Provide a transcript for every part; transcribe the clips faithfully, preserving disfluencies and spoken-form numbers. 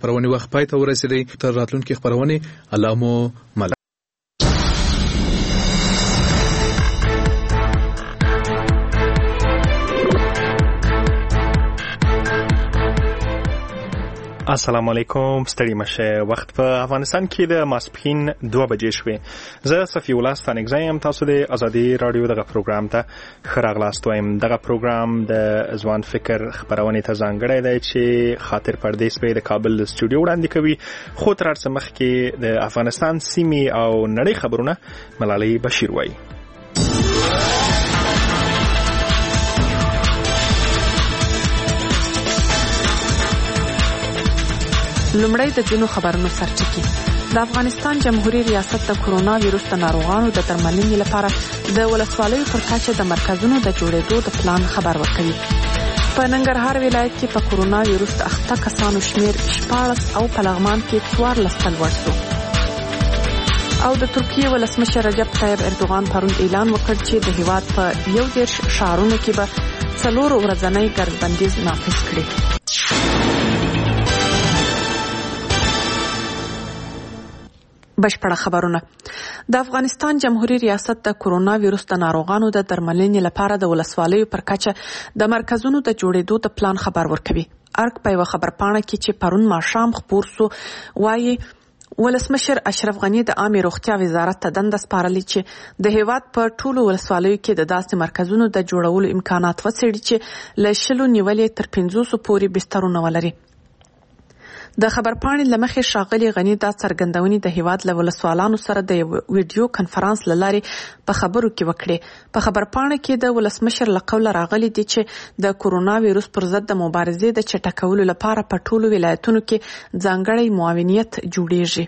خبرونه وخت پای ته ورسېدي. تر راتلونکي خبرونه الله مو مل. السلام علیکم. ستړي مشه. وخت په افغانستان کې د ماسپښین دوه بجې شوې. زه صفی الله ستانکزی یم. تاسو د ازادي رادیو دغه پروګرام ته ښه راغلاست وایم. دغه پروګرام د ځوان فکر خبرونه ته ځانګړی دی چې خاطر پردیس به د کابل د سټوډیو وړاندې کوي. خو تر څه مخکې د افغانستان سیمې او نړۍ خبرونه ملالۍ بشیر وایي. لومړی د ځینو خبرونو سرچپي. د افغانستان جمهوریت ریاست د کرونا ویروس د ناروغانو د درملنې لپاره د ولسوالیو پر کچه د مرکزونو د جوړېدو د پلان خبر ورکوي. په ننګرهار ولایت کې په کرونا ویروس د اخته کسانو شمیر شپاړس او په لغمان کې څوارلس تن لوړ شو. او د ترکیې ولسمشر رجب طیب اردوغان پرون اعلان وکړ چې د هیواد په یو دېرش ښارونو کې به څلور ورځنی ګردبندیز نافذ کړي. بشپړه خبرونه. د افغانستان جمهوریت ریاست د کرونا ویروس د ناروغانو د درملنې لپاره د ولسوالیو پر کچه د مرکزونو د جوړېدو د پلان خبر ورکوي. ارګ په یوه خبرپاڼه کې چې پرون ماښام خپور سو وایي ولسمشر اشرف غنی د عامه روغتیا وزارت ته دنده سپارلې چې د هیواد په ټولو ولسوالیو کې د داسې مرکزونو د جوړولو امکانات وڅېړي چې له شلو نیولې تر پنځوسو پورې بسترونه ولري. د خبرپاڼې له مخې ښاغلي غني دا څرګندونې د هیواد له ولسوالانو سره د ویډیو کنفرانس له لارې په خبرو کې وکړې. په خبرپاڼه کې د ولسمشر له قوله راغلي دي چې د کرونا ویروس پر ضد د مبارزې د چټکولو لپاره په ټولو ولایتونو کې ځانګړی معاونیت جوړیږي.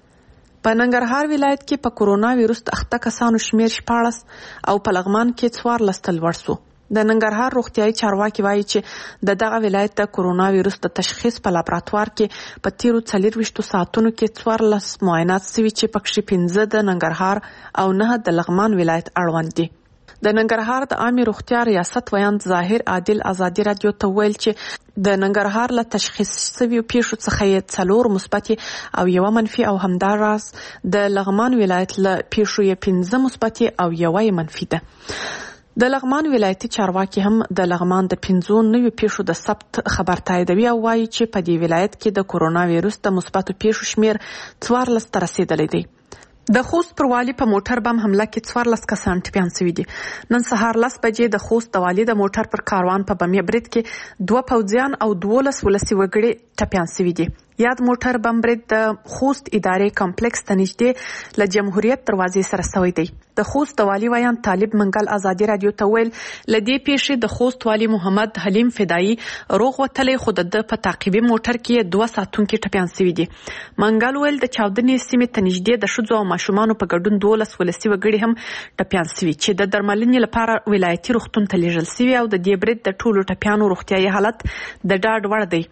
په ننګرهار ولایت کې په کرونا ویروس د اخته کسانو شمیر شپاړس او په لغمان کې څوارلس تن لوړ شو. د ننګرهار روغتیايي چارواکي وایي چې د دغه ولایت د کرونا ویروس د تشخیص په لابراتوار کې په تیرو څلورویشتو ساعتونو کې څوارلس معاینات سوي چې پکښې پنځه د ننګرهار او نه د لغمان ولایت اړوند دي. د ننګرهار د عامه روغتیا ریاست ویاند ظاهر عادل ازادي رادیو ته ویل چې د ننګرهار له تشخیص شویو پیښو څخه یې څلور مثبت او یوه منفي او همداراز د لغمان ولایت له پیښو یې پنځه مثبت او یوه منفي ده. د لغمان ولایتي چارواکي هم د لغمان د پنځو نویو پیښو د ثبت خبر تاییدوي او وایي چې په دې ولایت کې د کرونا ویروس د مثبتو پیښو شمیر څوارلس ته رسیدلی دی. د خوست پر والي په موټر بم حمله کې څوارلس کسان ټپیان شوي دي. نن سهار لس بجې د خوست د والي د موټر پر کاروان په بمي برید کې دوه پوځیان او دولس ولسي وګړي ټپیان شوي دي. یاد موټر بم برید د خوست ادارې کمپلیکس ته نږدې له جمهوریت دروازې سره شوی دی. د خوست د والي ویاند طالب منګل ازادي رادیو ته ویل له دې پیښې د خوست والي محمد حلیم فدایي روغ وتلی خو د په تعقیبي موټر کې دوه ساتونکي ټپیان شوي دي. منګل ویل د چاودنې سیمې ته نږدې د ښځو او ماشومانو په ګډون دولس ولسي وګړي هم ټپیان شوي چې د درملنې لپاره ولایتي روغتون ته لیږل شوي او د دې برید د ټولو ټپیانو روغتیايي حالت د ډاډ وړ دی.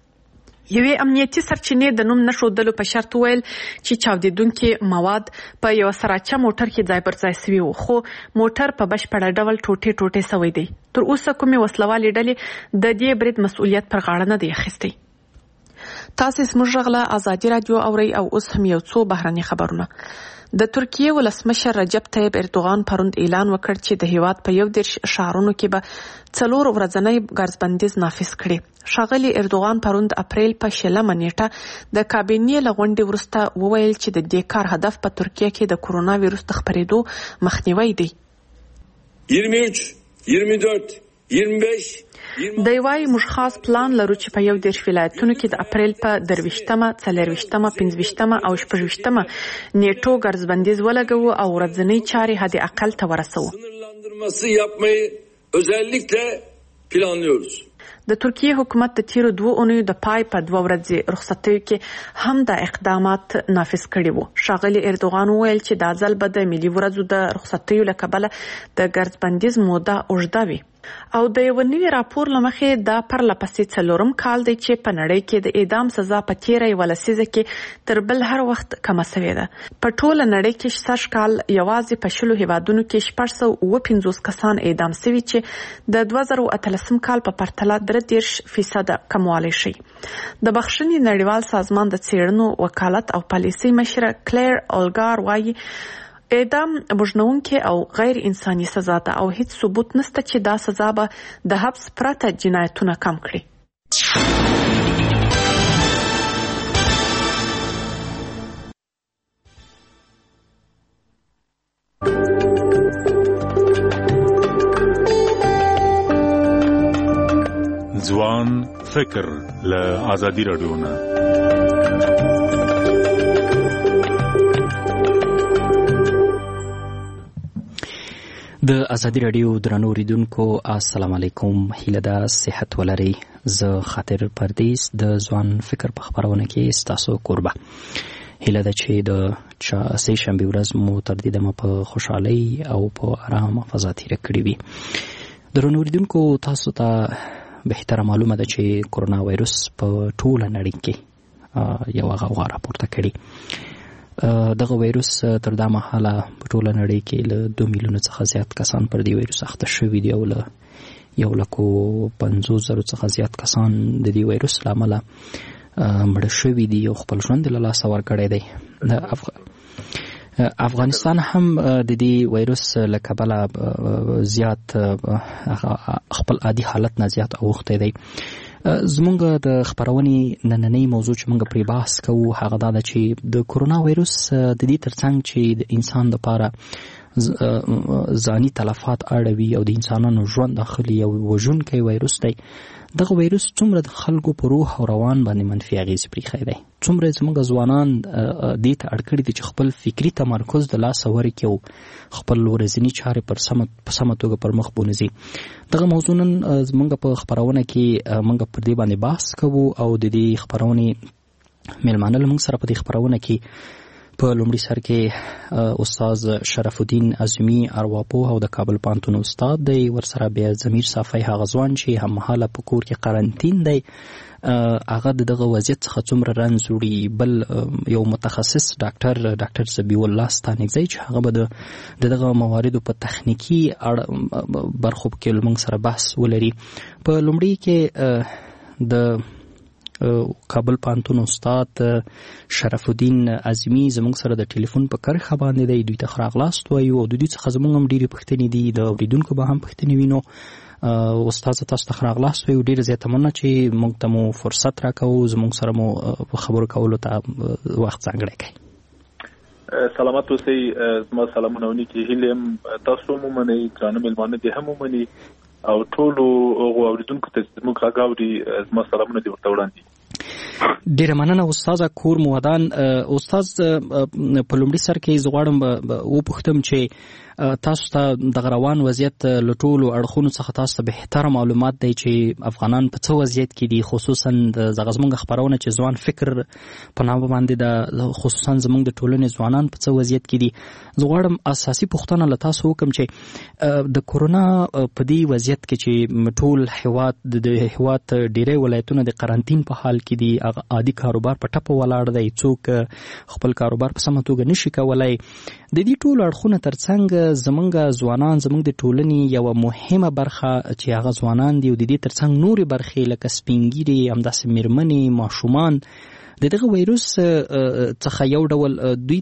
یوې امنیتي سرچینې د نوم نښودلو په شرط ویل چې چاودیدونکي مواد په یو سراچه موټر کې ځای پر ځای شوي وو خو موټر په بشپړه ډول ټوټې ټوټې شوی دی. تر اوسه کومې وسلوالې ډلې د دې برید مسؤلیت پر غاړه نه دی اخیستی. تاسو زموږ غږ له ازادي رادیو اورئ او اوس هم یو څو بهرني خبرونه. د ترکیې ولسمشر رجب طیب اردوغان پرون اعلان وکړ چې د هیواد په یو دېرش ښارونو کې به څلور ورځنی ګرځبندیز نافذ کړي. ښاغلي اردوغان پرون د اپریل په شلمه نیټه د کابینې له غونډې وروسته وویل چې د دې کار هدف په ترکیه کې د کرونا ویروس د خپرېدو مخنیوی دی. یوه سوه یوه چهارده یوه پنځه دی وايي موږ خاص پلان لرو چې په یو دېرش ولایتونو کې د اپریل په درویشتمه، څلرویشتمه، پنځویشتمه او شپږویشتمه نیټو ګرځبندیز ولګوو او ورځنی چارې حد اقل ته ورسوو. sınırlandırması yapmayı özellikle planlıyoruz. د ترکیې حکومت د تیرو دوه اونیو د پای په دوه ورځې رخصتیو کې هم د اقدامات نافذ کړي وو. ښاغلي اردوغان وویل چې دا ځل به د ملي ورځو د رخصتیو له کبله د ګرځبندیز موده اوږده وي. او د یو نوي راپور لمخې دا پرله پسې څلورم کال دی چې په نړۍ کې د اعدام سزا په تیره یوه لسیزه کې تر بل هر وخت کمه سوې ده. په ټوله نړۍ کې سږ کال یوازې په شلو هیوادونو کې شپږ سوه اووه پنځوس کسان اعدام سوي چې د دوه زره اتلسم کال په پرتله درې دېرش فیصده کموالی شي. د بخښنې نړیوال سازمان د څېړنو وکالت او پالیسۍ مشره کلیر اولګار وایي اعدام وژنونکې او غیر انساني سزا ده او هیڅ ثبوت نشته چې دا سزا به د حبس پرته جنایتونه کم کړي. ځوان فکر له ازادي رادیو نه د ازادي رادیو درنو اوریدونکو السلام علیکم. هیله ده صحت ولرئ. زه خاطر پردیس د ځوان فکر په خپرونه کې ستاسو کوربه. هیله ده چې د سه شنبې ورځ مو تر دې دمه په خوشحالۍ او په ارامه فضا تېره کړې وي. درنو اوریدونکو تاسو ته بهتره معلومه ده چې کرونا وایرس په ټوله نړۍ کې یو غوغا راپورته کړې. دغه وایرس تر دا مهاله په ټوله نړۍ کې له دوه میلیونه څخه زیات کسان پر دې وایرس اخته شوي دي او له یو لکو پنځوس زرو څخه زیات کسان د دې وایرس له امله مړه شوي دي او خپل ژوند یې له لاسه ورکړی دی. افغانستان هم د دې وایرس له کبله زیات خپل عادي حالت نه زیات اوښتی دی. زمونږ د خپرونې نننۍ موضوع چې مونږ پرې بحث کوو هغه دا ده چې د کرونا وایرس د دې ترڅنګ چې د انسان لپاره ځاني تلفات اړوي او د انسانانو ژوند اخلي او وژونکی وایرس دی. دغه وایرس څومره د خلکو په روح او روان باندې منفي اغېزې پرېښی دی. څومره زموږ ځوانان دې ته اړ کړي دي چې خپل فکري تمرکز د لاسه ورکړي او خپل ورځني چارې پر سمه په سمه توګه پر مخ بونځي. دغه موضوع نن زموږ په خپرونه کې موږ پر دې باندې بحث کوو او د دې خپرونې میلمانه له موږ سره په دې خپرونه کې په لومړي سر کې استاد شرف الدین اعظمي ارواپوه او د کابل پوهنتون استاد دی. ورسره بیا ضمیر صافی هغه ځوان چې هممهاله په کور کې قرنطین دی. هغه د دغه وضعیت څخه څومره رنځ وړي. بل یو متخصص ډاکټر ډاکټر ذبیح الله ستانکزی چې هغه به د دغه مواردو په تخنیکي برخو کې له موږ سره بحث ولري. په لومړي کې د کابل پوهنتون استاد شرف الدین اعظمي زموږ سره د ټلیفون په کرښه باندې دی. دوی ته ښه راغلاست وایو او د دوی څخه زموږ هم ډېرې پوښتنې دي، د اورېدونکو به هم پوښتنې وي. نو استاد تاسو ته ښه راغلاست وایو. ډېره زیاته مننه چې موږ ته مو فرصت راکوو، زموږ سره مو خبرو کولو ته وخت ځانګړی کړئ. سلامت اوسئ. زما سلامونه ونیکي. هیلې هم تاسو هم ومنئ، ګرانه مېلمانه دې هم ومني او ټولو هغو اورېدونکو ته چې زموږ غږ اوري زما سلامونه دې ورته وړاندې. ډیره مننه استاد کور مو ودان. استاد په لومړي سر کې زه غواړم وپوښتم چې تاسو ته د روان وضعیت له ټولو اړخونو څخه تاسو ته بهتره معلومات دی چې افغانان په څه وضعیت کې دي، خصوصا د دغه زموږ خپرونه چې ځوان فکر په نامه باندې د خصوصا زموږ د ټولنې ځوانان په څه وضعیت کې دي. زه غواړم اساسي پوښتنه له تاسو وکړم چې د کورونا په دې وضعیت کې چې ټول هیواد د هیواد ډیری ولایتونه د قرنطین په حال کې دي، عادي کاروبار په ټپه ولاړ دی، څوک خپل کاروبار په سمه توګه نشي کولای. د دې ټولو اړخونو ترڅنګ زمونږ ځوانان زمونږ د ټولنې یوه مهمه برخه چې هغه ځوانان دي او د دې ترڅنګ نورې برخې لکه سپین ږیري، همداسې میرمنې، ماشومان د دغه وایروس څخه یو ډول دوی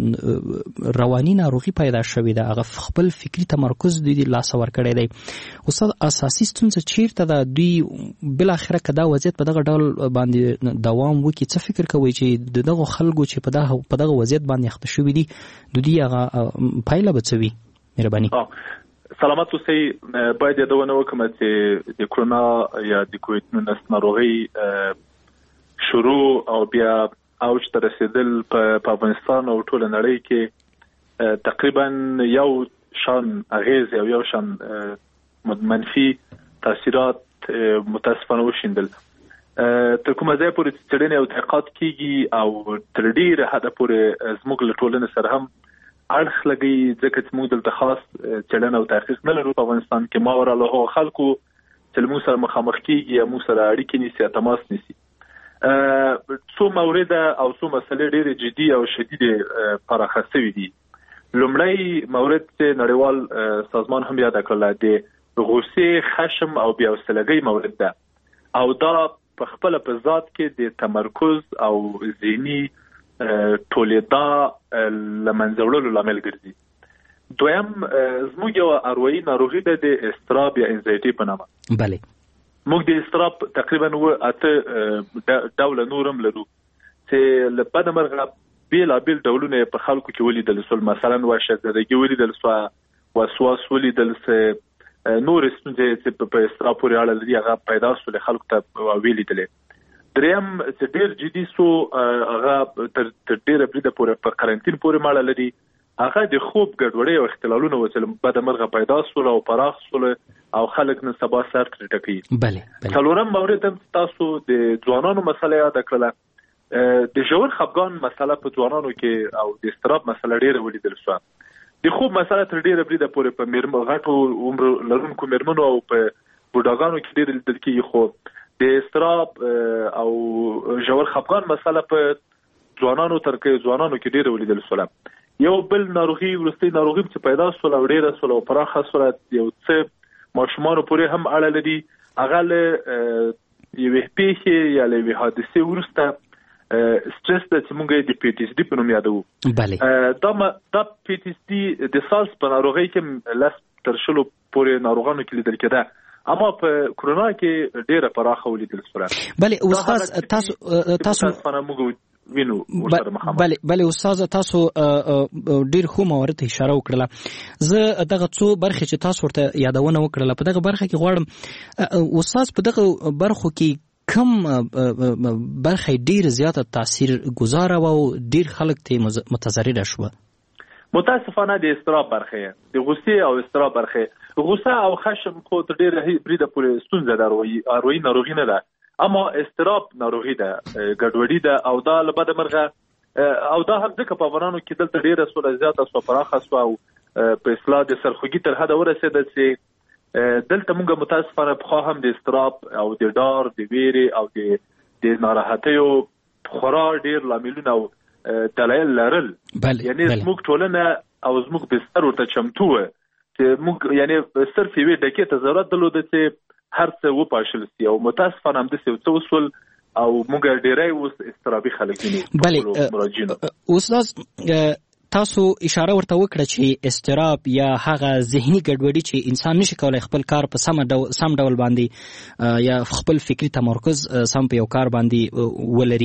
ته رواني ناروغي پیدا شوې ده، هغه خپل فکري تمرکز دوی لاسه ورکړی دی. استاد اساسي ستونزه چیرته ده؟ دوی بالاخره که دا وضعیت په دغه ډول باندې دوام وکړي څه فکر کوئ چې د دغو خلکو چې په دغه په دغه وضعیت باندې اخته شوي دي د دوی هغه پایله به څه وي؟ مهرباني. سلامت اوسئ. باید یادونه وکړم چې د کرونا یا د کووید نولس ناروغۍ شروع او بیا اوج ته رسیدل په افغانستان او ټوله نړۍ کې تقریبا یو شان اغیز او یو شان منفي تاثیرات متاسفانه وشیندل. تر کومه ځای پورې څېړنې او تحقیقات کیږي او تر ډېره حده پورې زموږ له ټولنې سره هم اړخ لګي ځکه چې موږ دلته خاص چلن او تحقیق نه لرو په افغانستان کې ما وراله خلکو چې موږ سره مخامخ کیږي موږ سره اړیکې نیسي تماس نیسي څو مورد او څو مسلې ډېرې جدي او شدیده پراخه شوې دي. لومړی مورد چې نړیوال سازمان هم یاد کړل دی غوسه، خشم او بیا وسلګي مورد ده او دا په خپل په ذات کې د تمرکز او ذهني تولیدا لمنځوړلو لامل ګرځي. دویم زموږ یو اروایي ناروغي ده د استراب یا انزایټي په نامه. بله موږ د استراب تقریبا و اته ډول نورم لرو چې لپاره مرغه بیل بیل ډولونه په خلکو کې ولیدل سول، مثلا واشدګي ولیدل سو، وسواس ولیدل سه، نور ستونزې چې په استراب پورې اړه لري هغه پیدا سول خلکو ته ویلیدل. دریم چې ډیر جدي سو هغه تر ډیره بریده پورې په قرنټین پورې ماړه لري هغه د خوب ګډوډۍ او اختلالونه وصل بعد مرغه پیدا سول او پراخ سول او خلک نه سبا سر ټټکی. بله بله څلورم مورد تاسو د ځوانانو مسله یاد کړل، د ژور خپګان مسله په ځوانانو کې او د استراب مسله ډیره ولیدل شو. د خوب مسله تر ډیره بریده پورې په میرمنو غټو عمر لرونکو میرمنو او په بوډاګانو کې ډیر لیدل کېږي، خو د استراب او ژور خپګان مسله په ځوانانو تر کې ځوانانو کې ډیره ولیدل شو. یو بل ناروغي ورستي ناروغي چې پیدا سول او ډیره سول او پراخه سول یو څه ماشومان پورې هم اړه لري هغه له یو پیښه یا له حادثه ورسته سټرس د څنګه د پی ټی اس ډي په نوم یادو. بله دا دا پی ټی اس ډي د سالس په ناروغي کې لاس تر شلو پورې ناروغانو کې لیدل کېده اما په کورونا کې ډیره پراخه ولیدل شو. بله استاد تاسو تاسو وینو ورسره مخامخ. بله بله استاد تاسو ډیر خو مورد اشاره وکړه. زه دغه څو برخې چې تاسو ورته یادونه وکړه په دغه برخه کې غواړم استاد په دغه برخو کې کم برخه ډیر زیاته تاثیر گزاره او ډیر خلک ته متضرر شو؟ متاسفانه د استراب برخه، د غصه او استراب برخه، غصه او خشم خو تر ډیره بریده پورې ستونزه دروي اروي ناروغي نه ده اما استراب ناروغي ده ګډوډي ده او دا لبد مرغه او دا هم ځکه په افغانانو کې دلته ډیره سوله زیاته سو پراخه سو او په اصلاح د سرخوږي تر حد ورسېده چې دلته موږ متاسفانه په خو هم د استراب او د ډار د ویري او د د ناراحتیو خورا ډیر لاملونه او دلایل لرل. یعنی موږ ټولنه او موږ بستر ورته چمتو چې موږ یعنی صرف یو دقیقه ته ضرورت درلود چې هر څه و پاشل سي او متاسفانه هم د څه وصول او موږ ډیرای اوس استرابي خلک دي. بله استاد تاسو اشاره ورته وکړه چې استراب یا هغه ذهني ګډوډي چې انسان نشي کولای خپل کار په سم ډول سم ډول باندې یا خپل فکری تمرکز سم په یو کار باندې ولري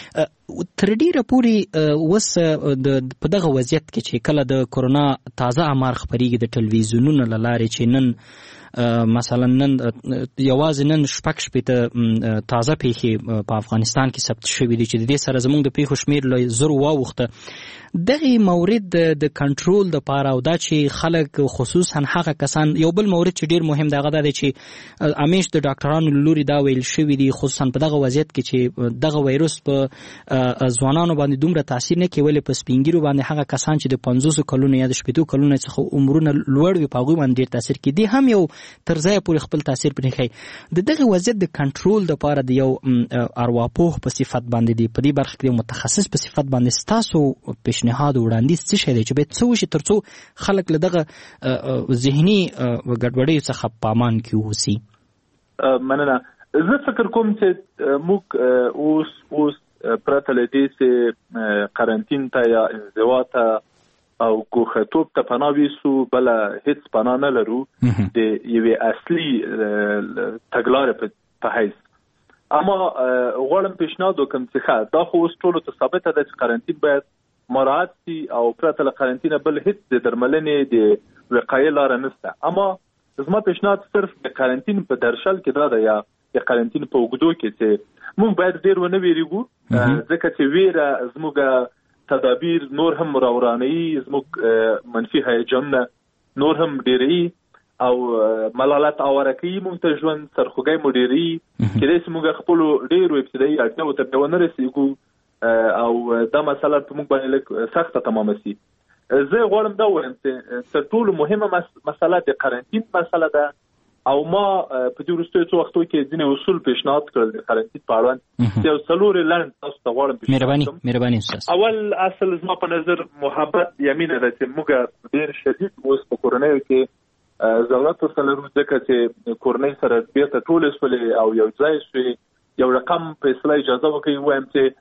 تر ډیره پورې وس د په دغه وضعیت کې چې کله د کورونا تازه امر خبريږي د ټلویزیونونو لاره چې نن مثلا نن یوازې نن شپږ شپېته تازه پیښې په افغانستان کې ثبت شوې دي چې د دې سره زموږ د پیښو شمیر له زرو واوښته دغه مورد د کنټرول د پاره او دا چې خلک خصوصا هغه کسان یو بل مورد چې ډیر مهم دی هغه د چې امیش د ډاکټرانو لوري دا ویل شوې دي خصوصا په دغه وضعیت کې چې دغه وایروس په ځوانانو باندې دومره تاثیر نه کوي په سپینګیرو باندې هغه کسان چې د پنځوس کلونو یا د شپږ کلونو څخه عمرونه لوړ وي په هغه باندې ډیر تاثیر کوي دي هم یو تر ځای پورې خپل تاثیر پرې کوي د دغه وضعیت د کنټرول د پاره د یو ارواپوه په صفت باندې دی په دې برخه کې متخصص په صفت باندې تاسو پیشنهاد وړاندیز څه شي دی چې به څه وشي ترڅو خلک له دغه ذهني ګډوډۍ څخه په امان کې اوسي؟ مننه. زه فکر کوم چې موږ اوس اوس پرته له دې چې قرنټین ته یا انزوا ته او کوخطوب ته پناه ویسو بل هیڅ پناه نه لرو د یوې اصلي تګلارې په حیث اما غواړم پیشنهاد وکړم چې دا خو اوس ټولو ته ثابته ده چې قرنټین باید مراعات شي او پرته له قرنټینه بل هیڅ د درملنې د وقایې لاره نشته اما زما پیشنهاد صرف د قرنټین په درشل کې دا ده یا د قرنټین په اوږدو کې چې موږ باید ډیر ونه ویریږو ځکه چې ویره زموږ تدابیر نور هم راوراني زموږ منفي هیجان نور هم ډیری او ملالت اورکی مونږ ته ژوند سرخوږی مو ډیری کله چې موږ خپل ډیر ابتدایي اړتیاو ته ونه رسیدو او دا مسله په موږ باندې سخته تمام شي زه غواړم دا وایم چې تر ټولو مهمه مسله د قرنطین مسله ده او ما په دې وروستیو څو وختو کې ځینې اصول پیشنهاد کړل د قرنطین په اړوند چې یو څلور لنډ تاسو ته غواړم مهرباني مهرباني استاد. اول اصل زما په نظر محبت یا مینه ده چې موږ ډېر شدید اوس په کورنیو کې ضرورت ورته لرو ځکه چې کورنۍ سره بیرته ټولې سولې او یو ځای شوې یو رقم په اصطلاح اجازه وکړي وایم چې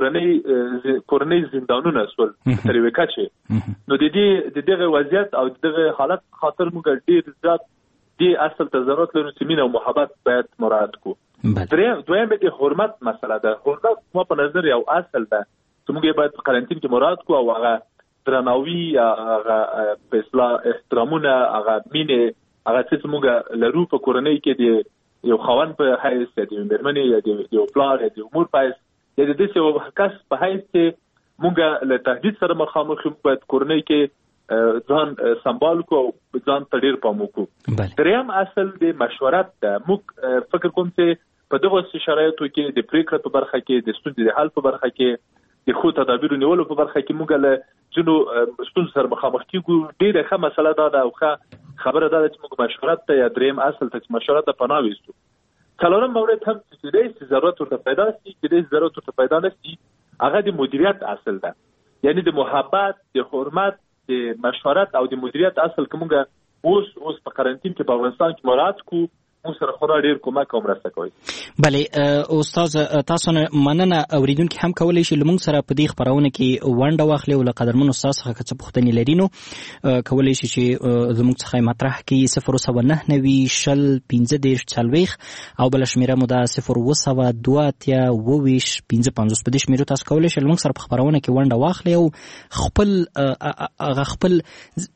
کورنۍ کورنۍ زندانونه سول تر یوې کچې نو د دې د دغه وضعیت او دغه حالت خاطر موږ ډېر زیات دې اصل ته ضرورت لرو چې مینه او محبت باید مراعات کړو. دریم دویم د حرمت مسله ده. حرمت ما په نظر یو اصل ده چې موږ باید په قرنطین کې مراعات کړو او هغه درناوي هغه په اصطلاح احترامونه هغه مینه هغه چې موږ لرو په کورنۍ کې د یو خاوند په حیث د مېرمنې یا د یو پلار یا د امور په حیث یا د دې یو کس په حیث چې موږ له تهدید سره مخامخ یو باید کورنۍ کې ځان سمبال کو ځان ته ډیر پام وکړو. دریم اصل د مشورت ده. موږ فکر کوم چې په دغه شرایطو کې د پریکړې په برخه کې د ستونزې د حل په برخه کې د خو تدابیر نیولو په برخه کې موږ له جنو ستونزو سره مخامخ کیږو. ډیره ښه مسله ده او ښه خبره ده چې موږ مشورت ته یا دریم اصل ته مشورت ته پناه وستو. څلورم مورد هم چې د ضرورت ورته پیدا شي چې د ضرورت ورته پیدا نشي هغه د مدیریت اصل ده. یعنی د محبت د حرمت د مشورت او د مدیریت اصل کومګه اوس اوس په قرنطین کې په افغانستان کې مراعات کو موږ سره خورا ډیر کومک او مرسته کوي. بله استاد تاسو نه مننه. اوریدونکو هم کولای شي لمونږ سره په دې خبرونه کې ونډه واخلي او لقدرمن استاد څخه څه پوښتنې لري نو کولای شي چې زموږ څخه مطرح کړي صفر سبعه نهه نوي شل پنځه دېرش څلوېښت او بل شمیره مو ده صفر اوه سوه دوه اتیا اوه ویشت پنځه پنځوس. په دې شمیرو تاسو کولای شئ لمونږ سره په خبرونه کې ونډه واخلي او خپل هغه خپل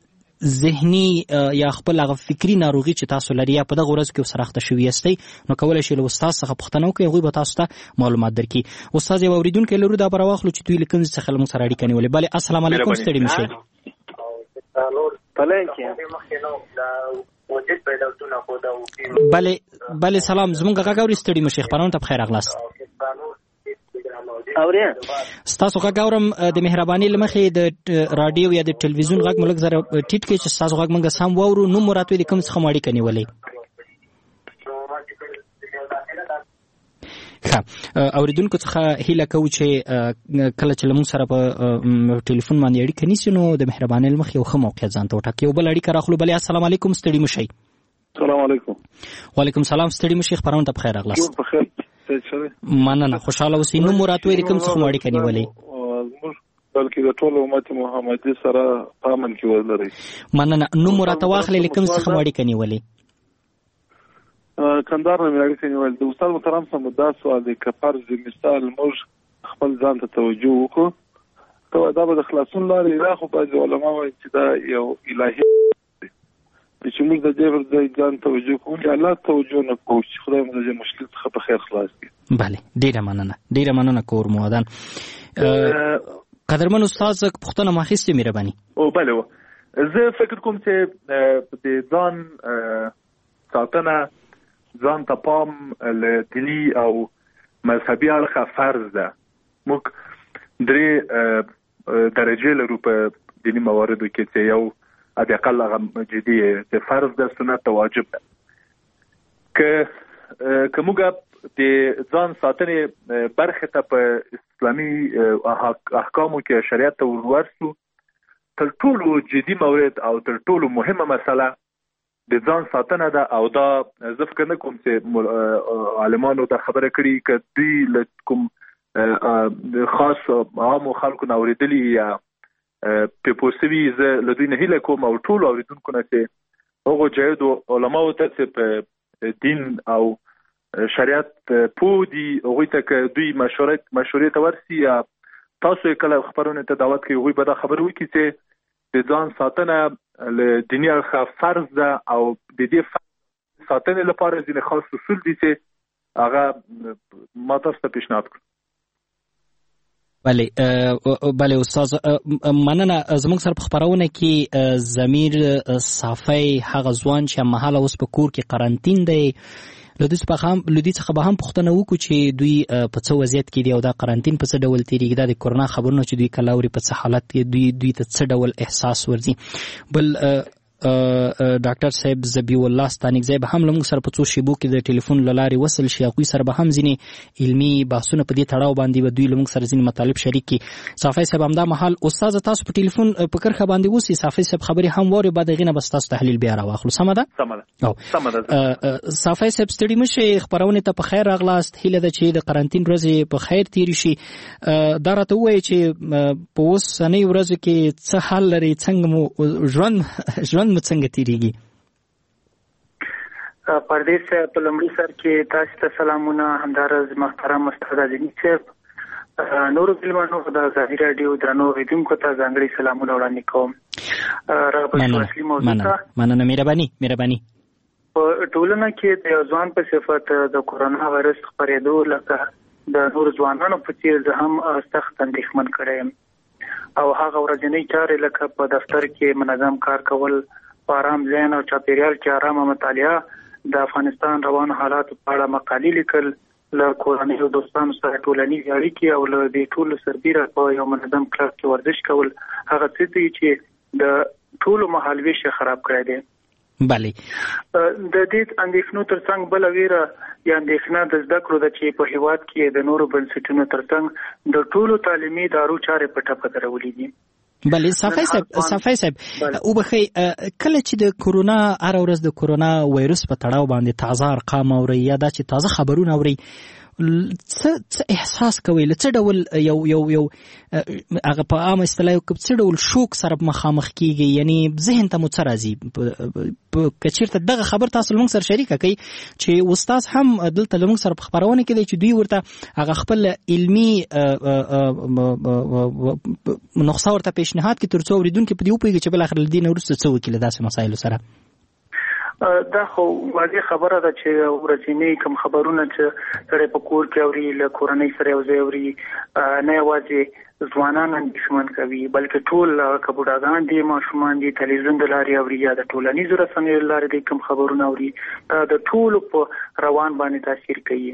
ذهني یا خپل هغه فکری ناروغي چې تاسو لري یا په دغه ورځ کې سره شوي یاستئ نو کولای شئ له استاد څخه پوښتنه وکړئ هغوی به تاسو ته معلومات درکړي. استاد یو اوریدونکی لرو دا به راواخلو چې دوی له کوم ځای څخه موږ سره اړیکه نیولې. بله السلام علیکم ستړي مه شئ. بله بله سلام زموږ غږ اورئ ستړي مه شئ. خپرونې ته بخیر راغلاست. ستاسو غږ اورم د مهرباني له مخې د رادیو یا د ټلویزیون غږ مو لږ زره ټیټ کړئ چې ستاسو غږ موږ سم واورو. نوم مو راته ووایئ د کوم څخه مو اړیکه نیولې. ښه اوریدونکو څخه هیله کوو چې کله چې له موږ سره په ټلیفون باندې اړیکه نیسي نو د مهربانۍ له مخې یو ښه موقعیت ځان ته وټاکئ. یو بل اړیکه راخلو. بلې السلام علیکم ستړي مه شئ. السلام علیکم. وعلیکم السلام ستړي مه شئ. خپرونې ته بخیر راغلاست. مننه خوشاله اوسئ. نوم مو راته ووایئ د کوم څخه مو اړیکه نیولې. زموږ بلکې د ټول امت محمدي سره په امن کې ولرئ. مننه. نوم مو راته واخلئ له کوم څخه مو اړیکه نیولې. کندهار نه مې اړیکه نیولې. د استاد محترم څخه دا سوال دی که فرض مثال موږ خپل ځان ته توجه وکړو ته دا به د خلاصون لارې را خو بعضې علما وایي چې دا یو الهي چې موږ د دې پر ځای ځان توجه کوو چې الله توجه نه کوو چې خدای موږ د دې مشکل څخه په خیر خلاص کړي. بله ډېره مننه ډېره مننه کور مودان. قدرمن استاد پوښتنه مو اخیستې مهرباني. او بله زه فکر کوم چې د ځان ساتنه ځان ته پام له دیني او مذهبي اړخه فرض ده. موږ درې درجې لرو په دیني مواردو کې چې یو ادي اقل هغه جدي چې فرض ده سنت او واجب ده. که که موږ د ځان ساتنې برخه ته په اسلامي احکامو کې شریعت ته ورورسو تر ټولو جدي مورد او تر ټولو مهمه مسله د ځان ساتنه ده. او دا زه فکر نه کوم چې عالمانو دا خبره کړي که دوی له کوم خاص عامو خلکو نه اورېدلي یا په پوسوي زه له دوی نه هیله کوم او ټولو اورېدونکو نه چې هغو جایدو علماو ته چې په دین او شریعت پوه دي هغوی ته که دوی مشورې ته ورسي یا تاسو یې کله خپرونې ته دعوت کوي هغوی به دا خبره وکړي چې د ځان ساتنه له دیني اړخه فرض ده او د دې ساتنې لپاره ځینې خاص اصول دي چې هغه ما تاسو ته پیشنهاد کړو. بله بله استاد مننه. زموږ سره په خپرونه کې ضمیر صافی هغه ځوان چې هممهاله اوس په کور کې قرنطین دی لدې څخه هم لدې څخه به هم پوښتنه وکړو چې دوی په څه وضعیت کې دي او دا قرنټین په څه ډول تیریږي، د کورونا خبرونه چې دوی کلاوري په څه حالت کې دوی دوی ته څه ډول احساس ورځي. بل ډاکټر صاحب زبی الله ستانګزی به هم لمغ سره په څو شیبو کې د ټلیفون لاري وصل شي، هغه سره به هم ځینې علمي بحثونه په دې تړاو باندې به دوی لمغ سره ځینې مطالب شریک کی. صافی صاحب همدا محل استاد تاسو په ټلیفون په کرخه باندې وسی، صافی صاحب خبري هم وره بعد غینه بس تاسو تحلیل بیا راوخلو. سم ده سم ده سم ده. صافی صاحب ستړي مشه، خبرونه ته په خیر راغلاست، هیله ده چې د قرنټین ورځې په خیر تیر شي. دا راته وایي چې په اوسنۍ ورځ کې څه حل لري، څنګه مو ژوند ژوند مو څنګه تیریږي؟ پردیس په لومړي سر کې تاسو ته سلامونه، همدارز محترم استاد عظیم صاحب، نورو فلمانو د ازادي رادیو درنو ریډونکو ته ځانګړي سلامونه وړاندې کوم. راغلی اصلي موضوع ته مننه، مهرباني مهرباني. په ټولنه کې د ځوان په صفت د کورونا وایرس خپرېدو لکه د نور ځوانانو په څیر زه هم سخت اندېښمن کړی یم، او هغه ورځنی چارې لکه په دفتر کې منظم کار کول، په آرام ذهن او چاپیریال کې آرامه مطالعه، د افغانستان روانو حالاتو په اړه مقالې لیکل، له کورنۍ او دوستانو سره ټولنیز اړیکې او له دې ټولو سربیره په یو منظم کلاس کې ورزش کول، هغه څه دي چې د ټولو مهالویش خراب کړی دی. بله د دې اندېښنو ترڅنګ بل ویره یا اندېښنه د زده کړو ده چې په هیواد کې د نورو بنسټونو ترڅنګ د ټولو تعلیمي ادارو چارې په ټپه درولې دي. بله صافی صاحب صافی صاحب او بخی کله چې د کورونا هر ورځ د کورونا وایرس په تړاو باندې تازه ارقام اوري یا دا چې تازه خبرونه اوري، څه احساس کوي؟ څه ډول یو یو یو هغه په عام اصطلاح کې څه ډول شوک سره مخامخ کیږي؟ یعنی ذهن ته مو څه راځي کچیرته دغه خبر تاسو موږ سره شریک کړئ چې استاد هم دلته موږ سره په خبرونه کې دی چې دوی ورته هغه خپل علمي نقصه ورته پیشنهاد کوي ترڅو اوریدونکو په دې وپوهیږي چې بل اخر لدین ورسته څه وکړي داسې مسایل سره. دا خو واضح خبره ده چې ورځنی کوم خبرونه چې سره په کور کې اوري، له کورنۍ سره یو ځای اوري، نه یوازې ځوانان اندېښمن کوي بلکې ټول کبوډاګان دي، ماشومان دي، تلویزیون د لارې اوري یا د ټولنیزو رسنیو د لارې کوم خبرونه اوري، د ټولو په روان باندې تاثیر کوي.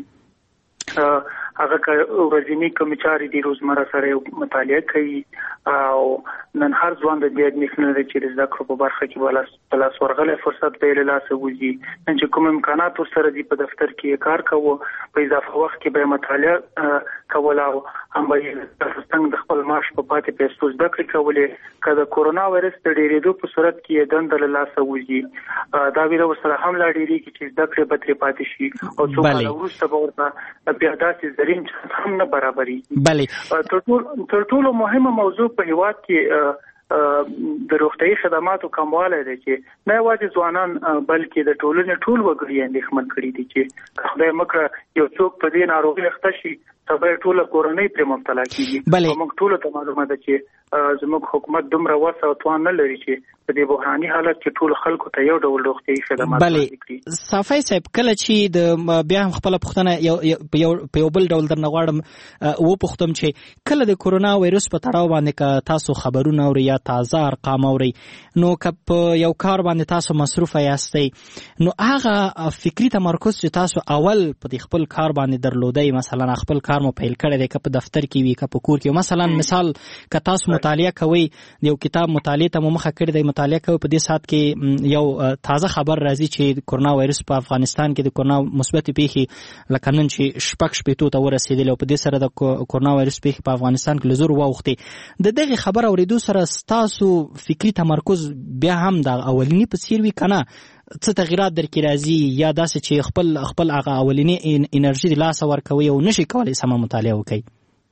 هغه ورځنی کوم چارې دي روزمره سره مطالعه کوي، او نن هر ځوان د دې اندېښنه ده چې د زده کړو په برخه کې ولا پلاس ورغله فرصت به له لاسه وځي، نن چې کوم امکانات سره دي په دفتر کې کار کوو، په اضافه وخت کې به مطالعه کول او هم به څنګه د خپل معاش په پاتې پیسو زده کړې کولې. که د کورونا وایرس د ډېرېدو په صورت کې دند له لاسه وځي، دا ویره ورسره هم لا ډېرېږي چې زده کړې به ترې پاتې شي او څو کاله وروسته به ورته بیا داسې زرین هم نه برابرېږي. بله تر ټولو مهمه موضوع په هیواد کې د روغتیايي خدماتو کموالی دی چې نه یوازې ځوانان بلکې د ټولنې ټول وګړي اندېښمن کړي دي چې خدای مکړه یو څوک په دې ناروغي اخته شي سبا ټوله کورنۍ پرې مبتلا کیږي. موږ ټول ته معلومه ده چې زموږ حکومت دومره وس او توان نه لري چې په دې بحراني حالت کې ټول خلکو ته یو ډول روغتیايي خدمات ورکړي. صافی صاحب کله چې د بیا هم خپل پوښتنه یو په یو بل ډول درنه غواړم و پوښتم چې کله د کورونا وایرس په تړاو باندې که تاسو خبرونه اورئ یا تازه ارقام اورئ، نو که په یو کار باندې تاسو مصروف یاستئ، نو هغه فکری تمرکز چې تاسو اول په خپل کار باندې درلودئ، مثلا خپل کار مو پیل کړی دی، که په دفتر کې وي که په کور کې، مثلا مثال که تاسو مطالعه کوئ، یو کتاب مطالعه ته مو مخه کړی دی، مطالعه کوئ، په دې ساعت کې یو تازه خبر راځي چې کورونا وایرس په افغانستان کې د کورونا مثبت پیښې لکه نن چې شپږ شپېتو ته ورسېدلې او په دې سره د کورونا وایرس پیښې په افغانستان کې له زور واوښتې، د دغې خبر اورېدو سره ستاسو فکري تمرکز بیا هم د اولینی په څیر وي که نه؟ څه تغیرات در کې راځي یا داسې چې خپل خپل هغه اولینی انرژي د لاسه ورکوي او نشي کولی سمه مطالعه وکړي؟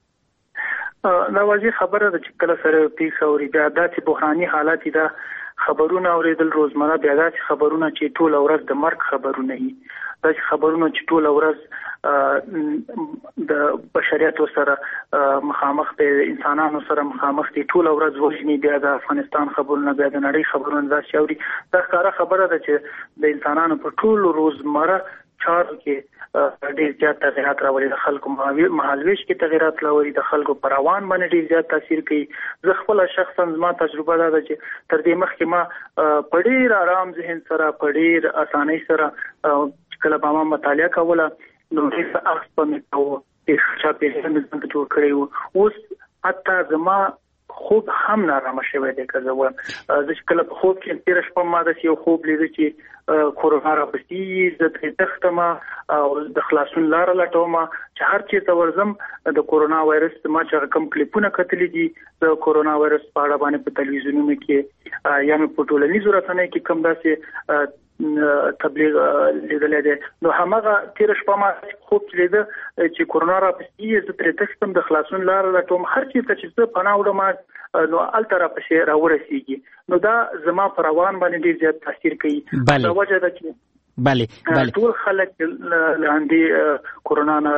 دا واضح خبره ده چې کله سره پیښه اوري بیا داسې بحراني حالات دا خبرونه اوریدل روزمره، بیا داسې خبرونه چې ټول ورځ د مرګ خبرونه وي، داسې خبرونه چې ټول ورځ د بشریت سره مخامخ دي، انسانانو سره مخامخ دي، ټول ورځ وژني، بیا د افغانستان خبرونه، بیا د نړۍ خبرونه داسې اوري. دا ښکاره خبره ده چې د انسانانو په ټول روزمره چارو کې ډېر زیات تغیرات راولي، د خلکو مهالویش کې تغیرات راولي، د خلکو پر روان باندې ډېر زیات تاثیر کوي. زه خپل شخصا زما تجربه دا ده چې تر دې مخکې ما په ډېر آرام ذهن سره په ډېر اسانۍ سره چې کله به ما مطالعه کوله نو هیڅ اخص په مې کوو چې په هند کې جوړ کړی وو. اوس حتی زما خوب هم نارامه شوی دی که زه وایم. زه چې کله په خوب کې تېره شپه ما داسې یو خوب لیده چې کورونا راپسې زه ترې تښتم او د خلاصون لاره لټوم چې هر چېرته ورځم د کورونا وایرس ما چې کوم کلیپونه کتلي دي د کورونا وایرس په اړه باندې په تلویزیونونو کې یا مې په ټولنیزو رسنیو کې کوم داسې تبلیغ لیدلې ده نو همغه تیر شپه ما خوب لیده چې کورونا راپسې زه ترې تښتم د خلاصون لاره لټوم هر چېرته چې زه پناه وړم نو هلته راپسې راورسېږي نو دا زما په روان باندې ډېر زیات تاثیر کوي. دا وجه ده چې بله بله ټول خلک لاندې کورونا نه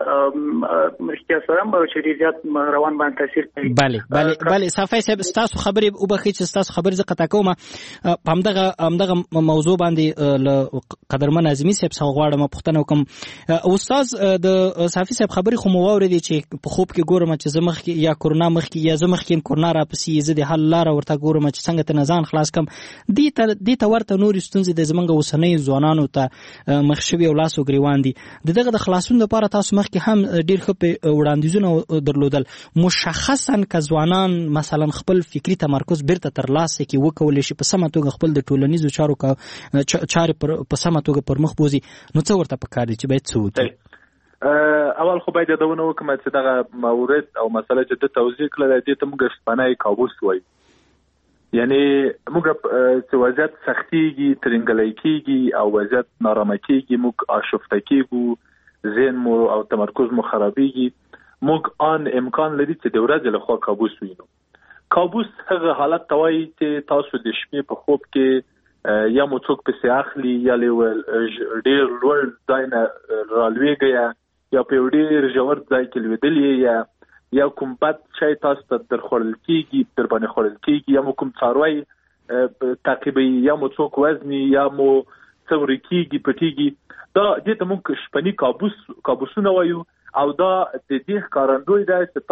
مرشتیا سره چې ډېر زیات روان باندې تاثیر کوي. بله بله بله صافی صاحب ستاسو خبرې وبخښئ چې ستاسو خبرې زه قطع کوم. په همدغه همدغه موضوع باندې له قدرمن اعظمي صاحب څخه غواړم پوښتنه وکړم. استاد د صافی صاحب خبرې خو مو واورېدې چې په خوب کې ګورم چې زه مخکې یا کورونا مخکې یا زه مخکې کورونا راپسې زه د حل لاره ورته ګورم چې څنګه ته نه ځان خلاص کړم. دې ته ورته نورې ستونزې د زموږ اوسنیو ځوانانو ته مخ شوي او لاس او ګریوان دي. د دغه د خلاصون لپاره تاسو مخکې هم ډېر ښه وړاندیزونه درلودل. مشخصا که ځوانان مثلا خپل فکري تمرکز بیرته ترلاسه کړي وکولی شي په سمه توګه خپل د ټولنیزو چارو چارې په سمه توګه پر مخ بوځي نو څه ورته پکار دي چې باید څه وکړي؟ اول خو باید یادونه وکړم چې دغه مورد او مسله چې د توضیح کړله دې ته موږ شپنی کابوس وایو. یعنی موږ چې وضعیت سختیږي ترنګلی کېږي او وضعیت نارامه کېږي موږ آشفته کېږو ذهن مو او تمرکز مو خرابېږي موږ آن امکان لري چې د ورځې لخوا کابوس وینو. کابوس هغه حالت ته وایي چې تاسو د شپې په خوب کې یا مو څوک پسې اخلي یا ډېر لوړ ځای نه رالوېږئ یا په یو ډېر ژور ځای کې لوېدلي یا یا کوم بد شی تاسو ته در خوړل کېږي در باندې خوړل کېږي یا مو کوم څاروی تعقیبوي یا مو څوک وزني یا مو څه ورکېږي پټېږي. دا دې ته موږ شپني کابوس کابوسونه وایو او دا د دې ښکارندوی دی چې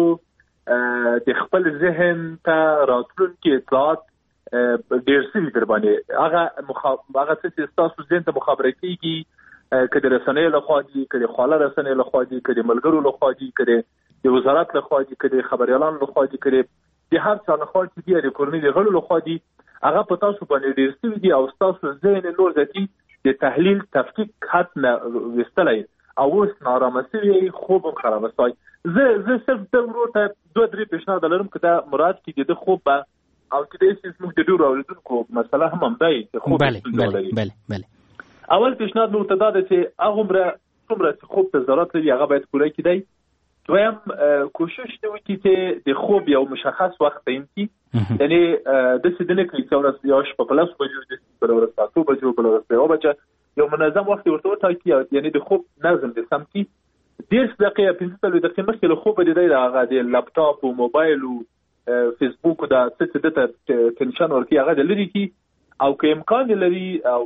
تاسو د خپل ذهن ته راتلونکي اطلاعات ډېر سوي در باندې هغه هغه څه چې ستاسو ذهن ته مخابره کېږي که د رسنیو لخوا دي که د خواله رسنیو لخوا دي که د ملګرو لخوا دي که د وزارت لخوا دي که د خبریالانو لخوا دي که د هر چا لخوا چې دي د کورنۍ د غړو لخوا دي هغه په تاسو باندې ډېر سوي دي او ستاسو ذهن نور ذاتي د تحلیل تفکیک حد نه ویستلی او اوس نارامه سوي خوب هم خرابه سوی. زه زه صرف د ورور ته دوه درې پیشنهاد لرم که دا مراد کړي د خوب به او کېدای شي زموږ د ډېرو اورېدونکو مسله هم همدا وي چې خوب بله بله بله اول پیشنهاد مې ورته دا ده چې هغومره څومره چې خوب ته ضرورت لري هغه باید پوره کړي. دویم کوشش دې وکړي چې د خوب یو مشخص وخت تعیین کړي یعنی داسې دې نه کړي چې ورځ یو شپه په لسو بجو بله ورځ په اتو بجو بله ورځ په یوه بجه یو منظم وخت یې ورته وټاکي یعنی د خوب نظم دې سم کړي. دېرش دقیقې یا پنځه څلوېښت دقیقې مخکې له خوبه د دی د هغه د لپټاپ او موبایل او فیسبوک دا څه چې ده ته ټینشن ورکوي هغه د لرې کړي او که امکان یې لري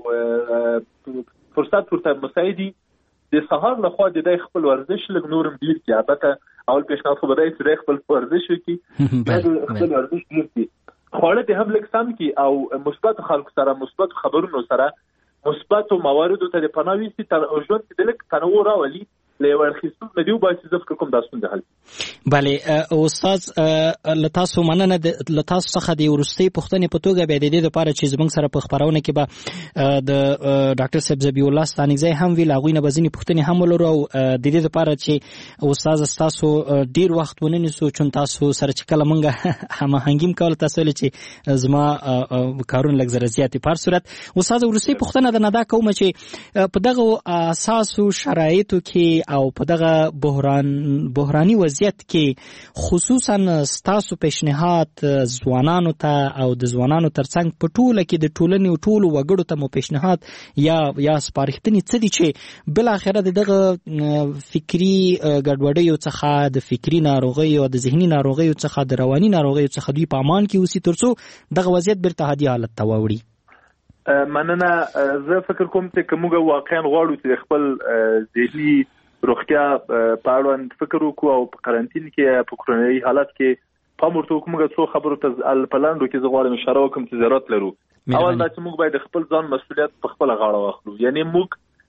او فرصت ورته مساعدي د سهار لخوا د دی خپل ورزش لږ نور هم ډېر کړي. البته اول پیشنهاد خو به دی چې دی خپل ورزش وکړي خپل ورزش ډېر کړي خواړه دې هم لږ سم کړي او مثبتو خلکو سره مثبتو خبرونو سره مثبتو مواردو ته د پناه ویستي تر ژوند کې د لږ تنوع راولي له یو اړخیزتوب نه دي وباسي زه فکر کوم دا ستونزه حل. بله استاد له تاسو مننه له تاسو څخه د وروستۍ پوښتنې په توګه بیا د دې لپاره چې زموږ سره په خپرونه کې به د ډاکټر صاحب ذبیح الله ستانکزی هم وي له هغوی نه به ځینې پوښتنې هم ولرو او د دې لپاره چې استاد ستاسو ډېر وخت ونه نیسو چون تاسو سره چې کله موږ هماهنګي م کوله تاسو ویلې چې زما کارونه لږ زره زیات دي. په هر صورت استاد وروستۍ پوښتنه درنه دا کومه چې په دغه اساسو شرایطو کې او په دغه بحران بحراني وضعیت کې خصوصا ستاسو پیشنهاد ځوانانو ته او د ځوانانو ترڅنګ په ټوله کې د ټولنې او ټولو وګړو ته مو پیشنهاد یا یا سپارښتنې څه دي چې بالاخره د دغه فکري ګډوډیو څخه د فکري ناروغیو او د ذهني ناروغیو څخه د رواني ناروغیو څخه دوی په امان کې اوسي ترڅو دغه وضعیت بیرته عادي حالت ته واوړي؟ مننه. زه فکر کوم چې که موږ واقعا غواړو چې خپل ذهني روغتیا په اړوند فکر وکړو او په قرنطین کې په کورونایي حالت کې پام ورته وکړو موږ څو خبرو ته په لاندو کې زه غواړم اشاره وکړم چې ضرورت لرو. اول دا چې موږ باید خپل ځان مسؤلیت په خپله غاړه واخلو یعنی موږ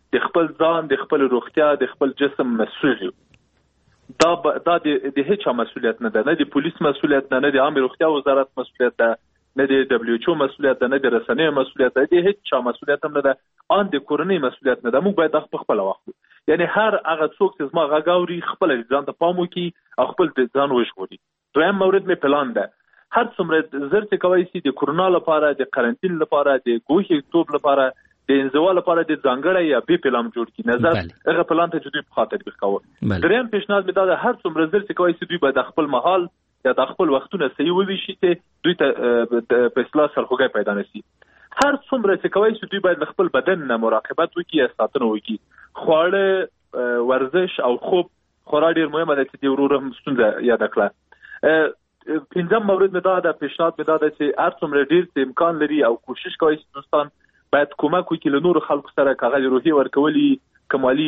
د خپل ځان د خپل روغتیا د خپل جسم مسؤل یو. دا دا د هیڅ مسؤلیت نه ده، نه د پولیس مسؤلیت نه، نه د عامه روغتیا وزارت مسؤلیت ده، نه د دبليو ایچ او مسؤلیت ده، نه د رسنیو مسؤلیت ده، د هیڅ مسؤلیت هم نه ده، ان د کورنۍ مسؤلیت نه ده. موږ باید خپل خپل واخلو. یعنی هر هغه څوک چې ما غاوري خپل ځان ته پام وکړي او خپل ځان وژغوري. دویم مورد می پلان ده. هر څومره زر چې کوي سي د کورونا لپاره، د قرنټین لپاره، د ګوښې توپ لپاره، د انزوا لپاره د ځانګړی یا بي پلان جوړ کړي. نظر هغه پلان ته جدي په خاطر وکاوه. دریم پیشنهاد می دا هر څومره زر چې کوي سي دوی به د خپل محل یا د خپل وختونه صحیح وویشي چې دوی ته په اصلاح سرخوږی پیدا نشي. هر څومره چې کوي سي دوی باید خپل بدن نه مراقبت وکړي یا ساتنه وکړي. خواړه، ورزش او خوب خورا ډیر مهمه ده چې د ورور هم ستونزه یاد کړه. پنځم مورد می دا د پیشنهاد می دا چې هر څومره ډیر چې امکان لري او کوشش کوي چې دوستان باید کومک وکړي له نورو خلکو سره، کاغذ روحي ورکولي، کمالي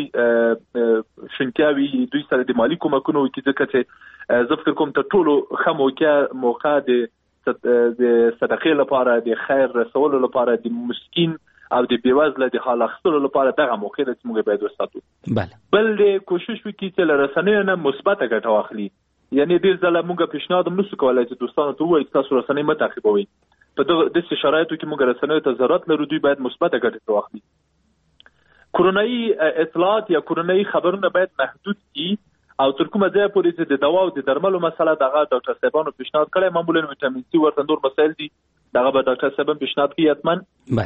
شنکاوي دوی سره د مالی کومکونو وکړي، ځکه چې زه فکر کوم ته ټولو ښه موقع موقع د د صدقې لپاره، د خیر رسولو لپاره، د مسکین او د بیوزله د حال اخیستلو لپاره دغه موقع ده چې موږ باید وساتو. بله بل د کوشش وکړي چې له رسنیو نه مثبته ګټه واخلي. یعنی ډیر ځله موږ پیشنهاد هم نشو کولی چې دوستانو ته ووایو چې تاسو رسنۍ مه تعقیبوئ. په دغه شرایطو کې موږ رسنیو ته ضرورت لرو، دوی باید مثبته ګټه واخلي. کورونایي اطلاعات یا کورونایي خبرونه باید محدود شي او تر کومه ځایه پورې چې د دوا او د درملو مسله دغه ډاکټر صاحبانو پیشنهاد کړی، معمولا ویټامین سی ورته نور مسایل دي، دغه به ډاکټر صاحب پیشنهاد کوي حتمن.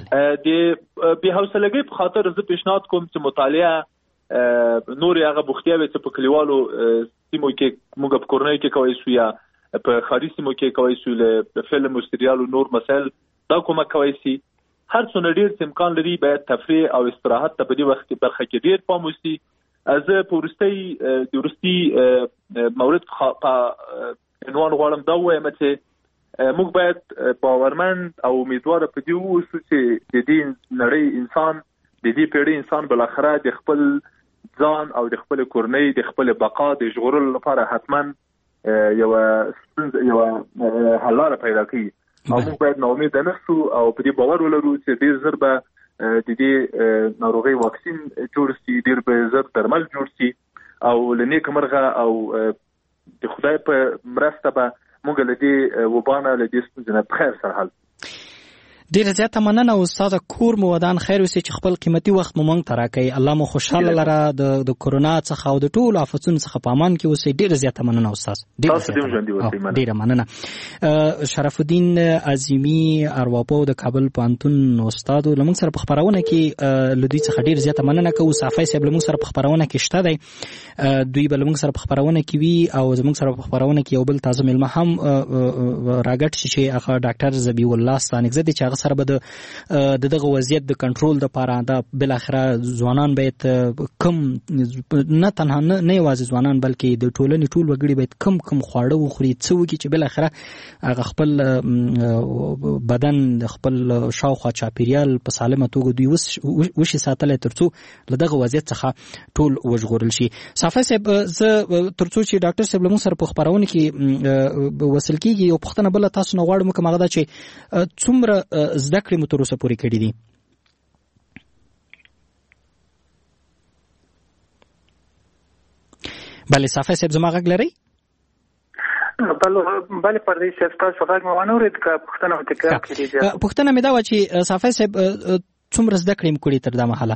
د بې حوصلګۍ په خاطر زه پیشنهاد کوم چې مطالعه نور هغه بوختیاوي چې په کلیوالو سیمو کې موږ په کورنۍ کې کوي سو یا په خاري سیمو کې کوي سو له فلم او سریال او نور مسایل دا کومه کوي سي. هر څونه ډیر امکان لري باید تفریح او استراحت ته په دې وخت کې برخه کې ډیر پام وشي. از په ورستي د ورستي مورد په عنوان غواړم دا وایم چې موږ باید باورمند او امیدوار په دې ووسو چې د دې نړۍ انسان، د دې پیړۍ انسان بل اخره د خپل ځان او د خپل کورنۍ د خپل بقا د ژغورلو لپاره حتما یو یو حل لاره پیدا کوي. او موږ باید ناامید نه شو او په دې باور ولرو چې ډیر زر به د دې ناروغي واکسین جوړ شي، ډیر به زر درمل جوړ شي او لنیک مرغه او د خدای په مرسته به موږ له دې وبانه له دې ستونزې نه په خیر سره حل. ډیره زیاته مننه استاد کور مو ودان خیر وسی چې خپل قیمتي وخت مو مونږ تراکې. الله مو خوشاله لره د د کورونا څخه او د ټولو آفتونو څخه په امان کې اوسئ. ډیره زیاته مننه استاد. ډیره مننه. شرف الدین عظیمی ارواپو د کابل پوهنتون استاد لمونږ سره په خبرونه کې لدی څخه ډیره زیاته مننه کوو. صافی صاحب لمونږ سره په خبرونه کې شته دی، دوی به لمونږ سره په خبرونه کې وي او زمونږ سره په خبرونه کې یو بل تازه ملما هم راګټ شي چې هغه ډاکټر زبی الله ستانګزه دي چې هغه سره به د دغه وضعیت د کنټرول لپاره دا بل اخره ځوانان باید کم نه تنها نه یوازې ځوانان بلکې د ټولنې ټول وګړي باید کم کم خواړه وخوري څه وکړي چې بل اخره هغه خپل بدن خپل شاوخوا چاپیریال په سالمه توګه دوی وشي ساتلی ترڅو له دغه وضعیت څخه ټول وژغورل شي. صافی صاحب زه ترڅو چې ډاکټر صاحب لمون سره په خبرونه کې وصل کیږي یو پوښتنه بل تاسو نه غواړم کوم هغه دا چې څومره زده کړې مو تر اوسه پورې کړې دي؟ بله صافی صاحب زما غږ لرئ؟ بله پردیس صاحب تاسو غږ مې وانه اورېد که پوښتنه مو تکرار کړې؟ پوښتنه مې دا وه چې صافی صاحب څومره زده کړې مو کړې تر دا مهاله؟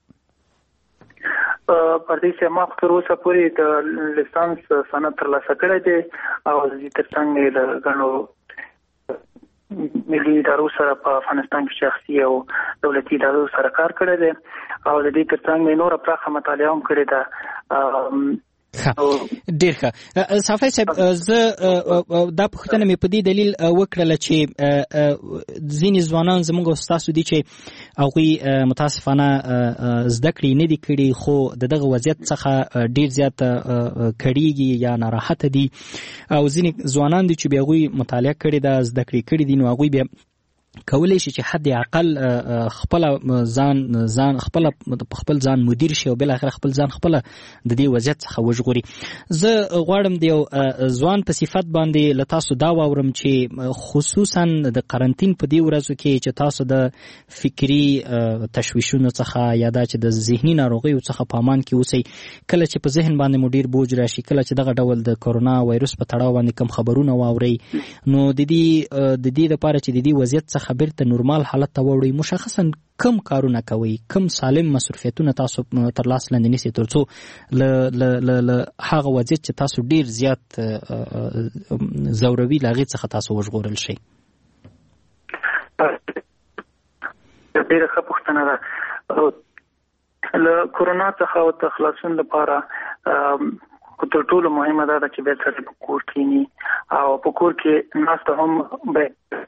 پردیس صاحب ما تر اوسه پورې د لیسانس سند ترلاسه کړی دی او تر څنګ مې له ګڼو ملي ادارو سره په افغانستان کې شخصي او دولتي ادارو سره کار کړی دی او د دې تر څنګ مې نوره پراخه مطالعه هم کړې ده. ډیر ښه. صافی صاحب زه دا پوښتنه مې په دې دلیل وکړله چې ځینې ځوانان زموږ استاسو دي چې هغوی متاسفانه زده کړې نه دي کړي خو د دغه وضعیت څخه ډیر زیات کړیږي یا ناراحته دي او ځینې ځوانان دي چې بیا هغوی مطالعه کړې ده زده کړې کړي دي نو هغوی بیا کولای شي چې حد اقل خپل ځان ځان خپل خپل ځان مدیر شي او بل اخر خپل ځان خپل د دې وضعیت څخه وژغوري. زه غواړم د یو ځوان په صفت باندې له تاسو دا واورم چې خصوصا د قرنټین په دې ورځو کې چې تاسو د فکری تشویشونو څخه یا دا چې د ذهني ناروغیو څخه په امان کې اوسئ، کله چې په ذهن باندې مو ډیر بوج راشي، کله چې دغه ډول د کورونا وایروس په تړاو باندې کم خبرونه واورئ، نو د دې د دې لپاره چې د دې وضعیت څخه بیرته نورمال حالت ته وړئ، مشخصا کم کارونه کوي، کم سالم مصرفیتونه تاسو تر لاس لاندې نیسئ ترڅو له له هغه وضعیت چې تاسو ډیر زیات ځوروي له هغې څخه تاسو وژغورل شئ. ډېره ښه پوښتنه ده. له کورونا څخه د خلاصون لپاره تر ټولو مهمه دا ده چې باید سړی په کور کښېني او په کور کې ناسته هم باید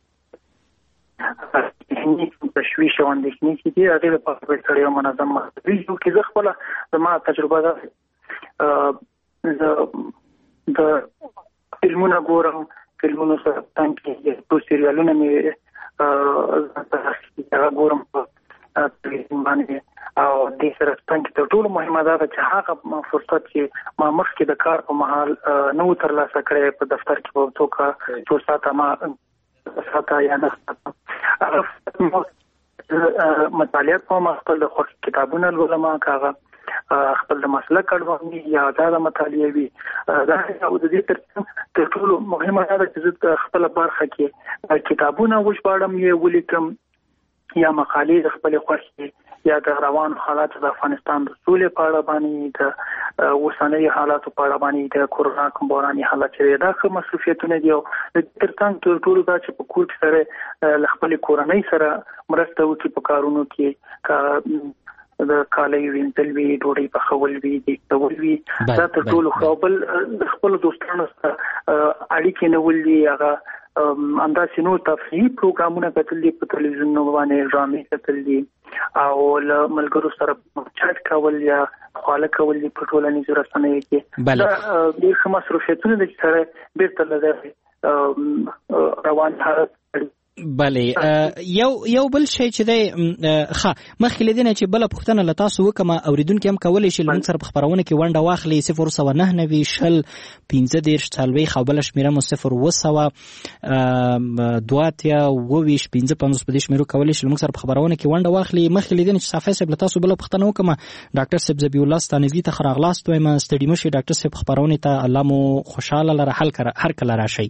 تشویش او اندېښنې چې دي هغې لپاره باید سړی یو منظم مهالویش جوړ کړي. زه خپله زما تجربه ده، زه د فلمونه ګورم، فلمونو سره تنګ کېږي، ټول سریالونه مې هغه ګورم په تلویزیون باندې او دې سره څنګه تر ټولو مهمه ده چې هغه فرصت چې ما مخکې د کار په مهال نو ترلاسه کړی په دفتر کې په توګه څو ساعته ما ساعته یا نه مطالعه کوم، خپل د خوښ کتابونه لولم، هغه خپل د مسلک اړوند یا دا د مطالعه وي. دا او د دې تر ټولو مهمه ده چې زه خپل برخه کې کتابونه وژباړم یا ولیکم یا مقالې د خپل خوښ یا د روان حالات د افغانستان د سولې په اړه باندې، د اوسنۍ حالاتو په اړه باندې، د کورونا کوم بحراني حالت چې دا ښه مصروفیتونه دي. او تر څنګ تر ټولو دا چې په کور کې سره له خپلې کورنۍ سره مرسته وکړي په کارونو کې، د کالیو وینځل وي، ډوډۍ پخول وي، دیګ کول وي، دا تر ټولو ښه. بل د خپلو دوستانو سره اړیکې نیول دي، هغه همداسې نور تفریحي پروګرامونه کتل دي، په تلویزیون باندې ډرامې کتل دي او له ملګرو سره چټ کول یا خواله کول دي په ټولنیزو رسنیو کې. دا ډېر ښه مصروفیتونه دي چې سره بیرته له دغه روان حالت بله. یو یو بل شی چې دی ښه مخکې له دې نه چې بله پوښتنه له تاسو وکړم، اورېدونکي هم کولی شي له موږ سره په خپرونه کې ونډه واخلي. صفر سوه نهه نوي شل پنځه دېرش څلوېښت او بله شمېره مو صفر اووه سوه دوه اتیا اووه ویشت پنځه پنځوس په دې شمېرو کولی شي له موږ سره په خپرونه کې ونډه واخلي. مخکې له دې نه چې صافی صاحب له تاسو بله پوښتنه وکړم، ډاکټر صاحب ذبیح الله ستانوي ته ښه راغلاست وایم. ستړي مه شئ ډاکټر صاحب، خپرونې ته الله مو خوشحاله لره، هر کله راشئ.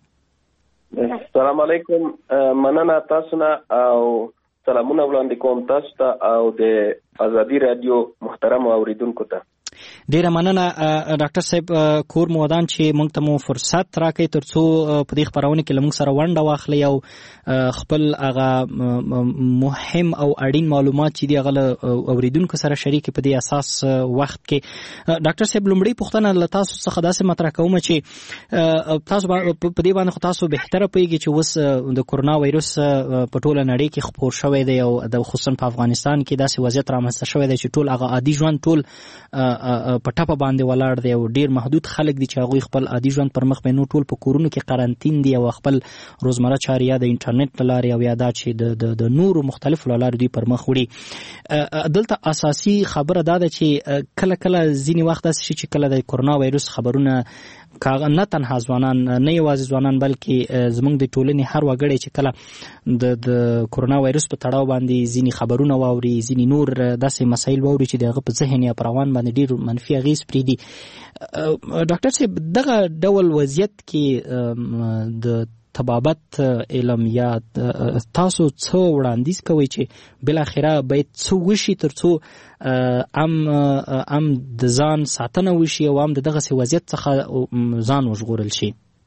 السلام علیکم، مننه تاسو نه او سلامونه وړاندې کوم تاسو ته او د ازادي رادیو محترم اوریدونکو ته. ډیره مننه ډاکټر صاحب، کور مو ودان چې موږ ته مو فرصت راکړئ ترڅو په دې خپرونه کې له موږ سره ونډه واخلئ او خپل هغه مهم او اړین معلومات چې دي هغه له اوریدونکو سره شریک په دې اساس وخت کې. ډاکټر صاحب لومړی پوښتنه له تاسو څخه داسې مطرح کوم چې تاسو په دې باندې خو تاسو بهتره پوهیږئ چې اوس د کورونا وایروس په ټوله نړۍ کې خپور شوی دی او د خصوصا په افغانستان کې داسې وضعیت رامنځته شوی دی چې ټول هغه عادي ژوند ټول په ټاپه باندې ولاړ دی او ډیر محدود خلک دي چې هغوی خپل عادي ژوند پر مخ به نو ټول په کورونو کې قرنټین دي او خپل روزمره چارې یا د انټرنیټ لارې او یا دا چې د د نورو مختلفو لارې دوی پر مخ وړي. دلته اساسي خبره دا ده چې کله کله ځینې وخت داسې شي چې کله د کورونا وایروس خبرونه نه تنها ځوانان نه یوازې ځوانان بلکې زموږ د ټولنې هر وګړی چې کله د د کورونا وایروس په تړاو باندې ځینې خبرونه واوري، ځینې نور داسې مسایل واوري چې د هغه په ذهن یا په روان باندې ډېر منفي اغېز پرېږدي. ډاکټر صاحب، دغه ډول وضعیت کې د طبابت علم یا تاسو څه وړاندیز کوئ چې بالاخره باید څه وشي ترڅو ام ام د ځان ساتنه وشي او ام د دغسې وضعیت څخه ځان وژغورل شي؟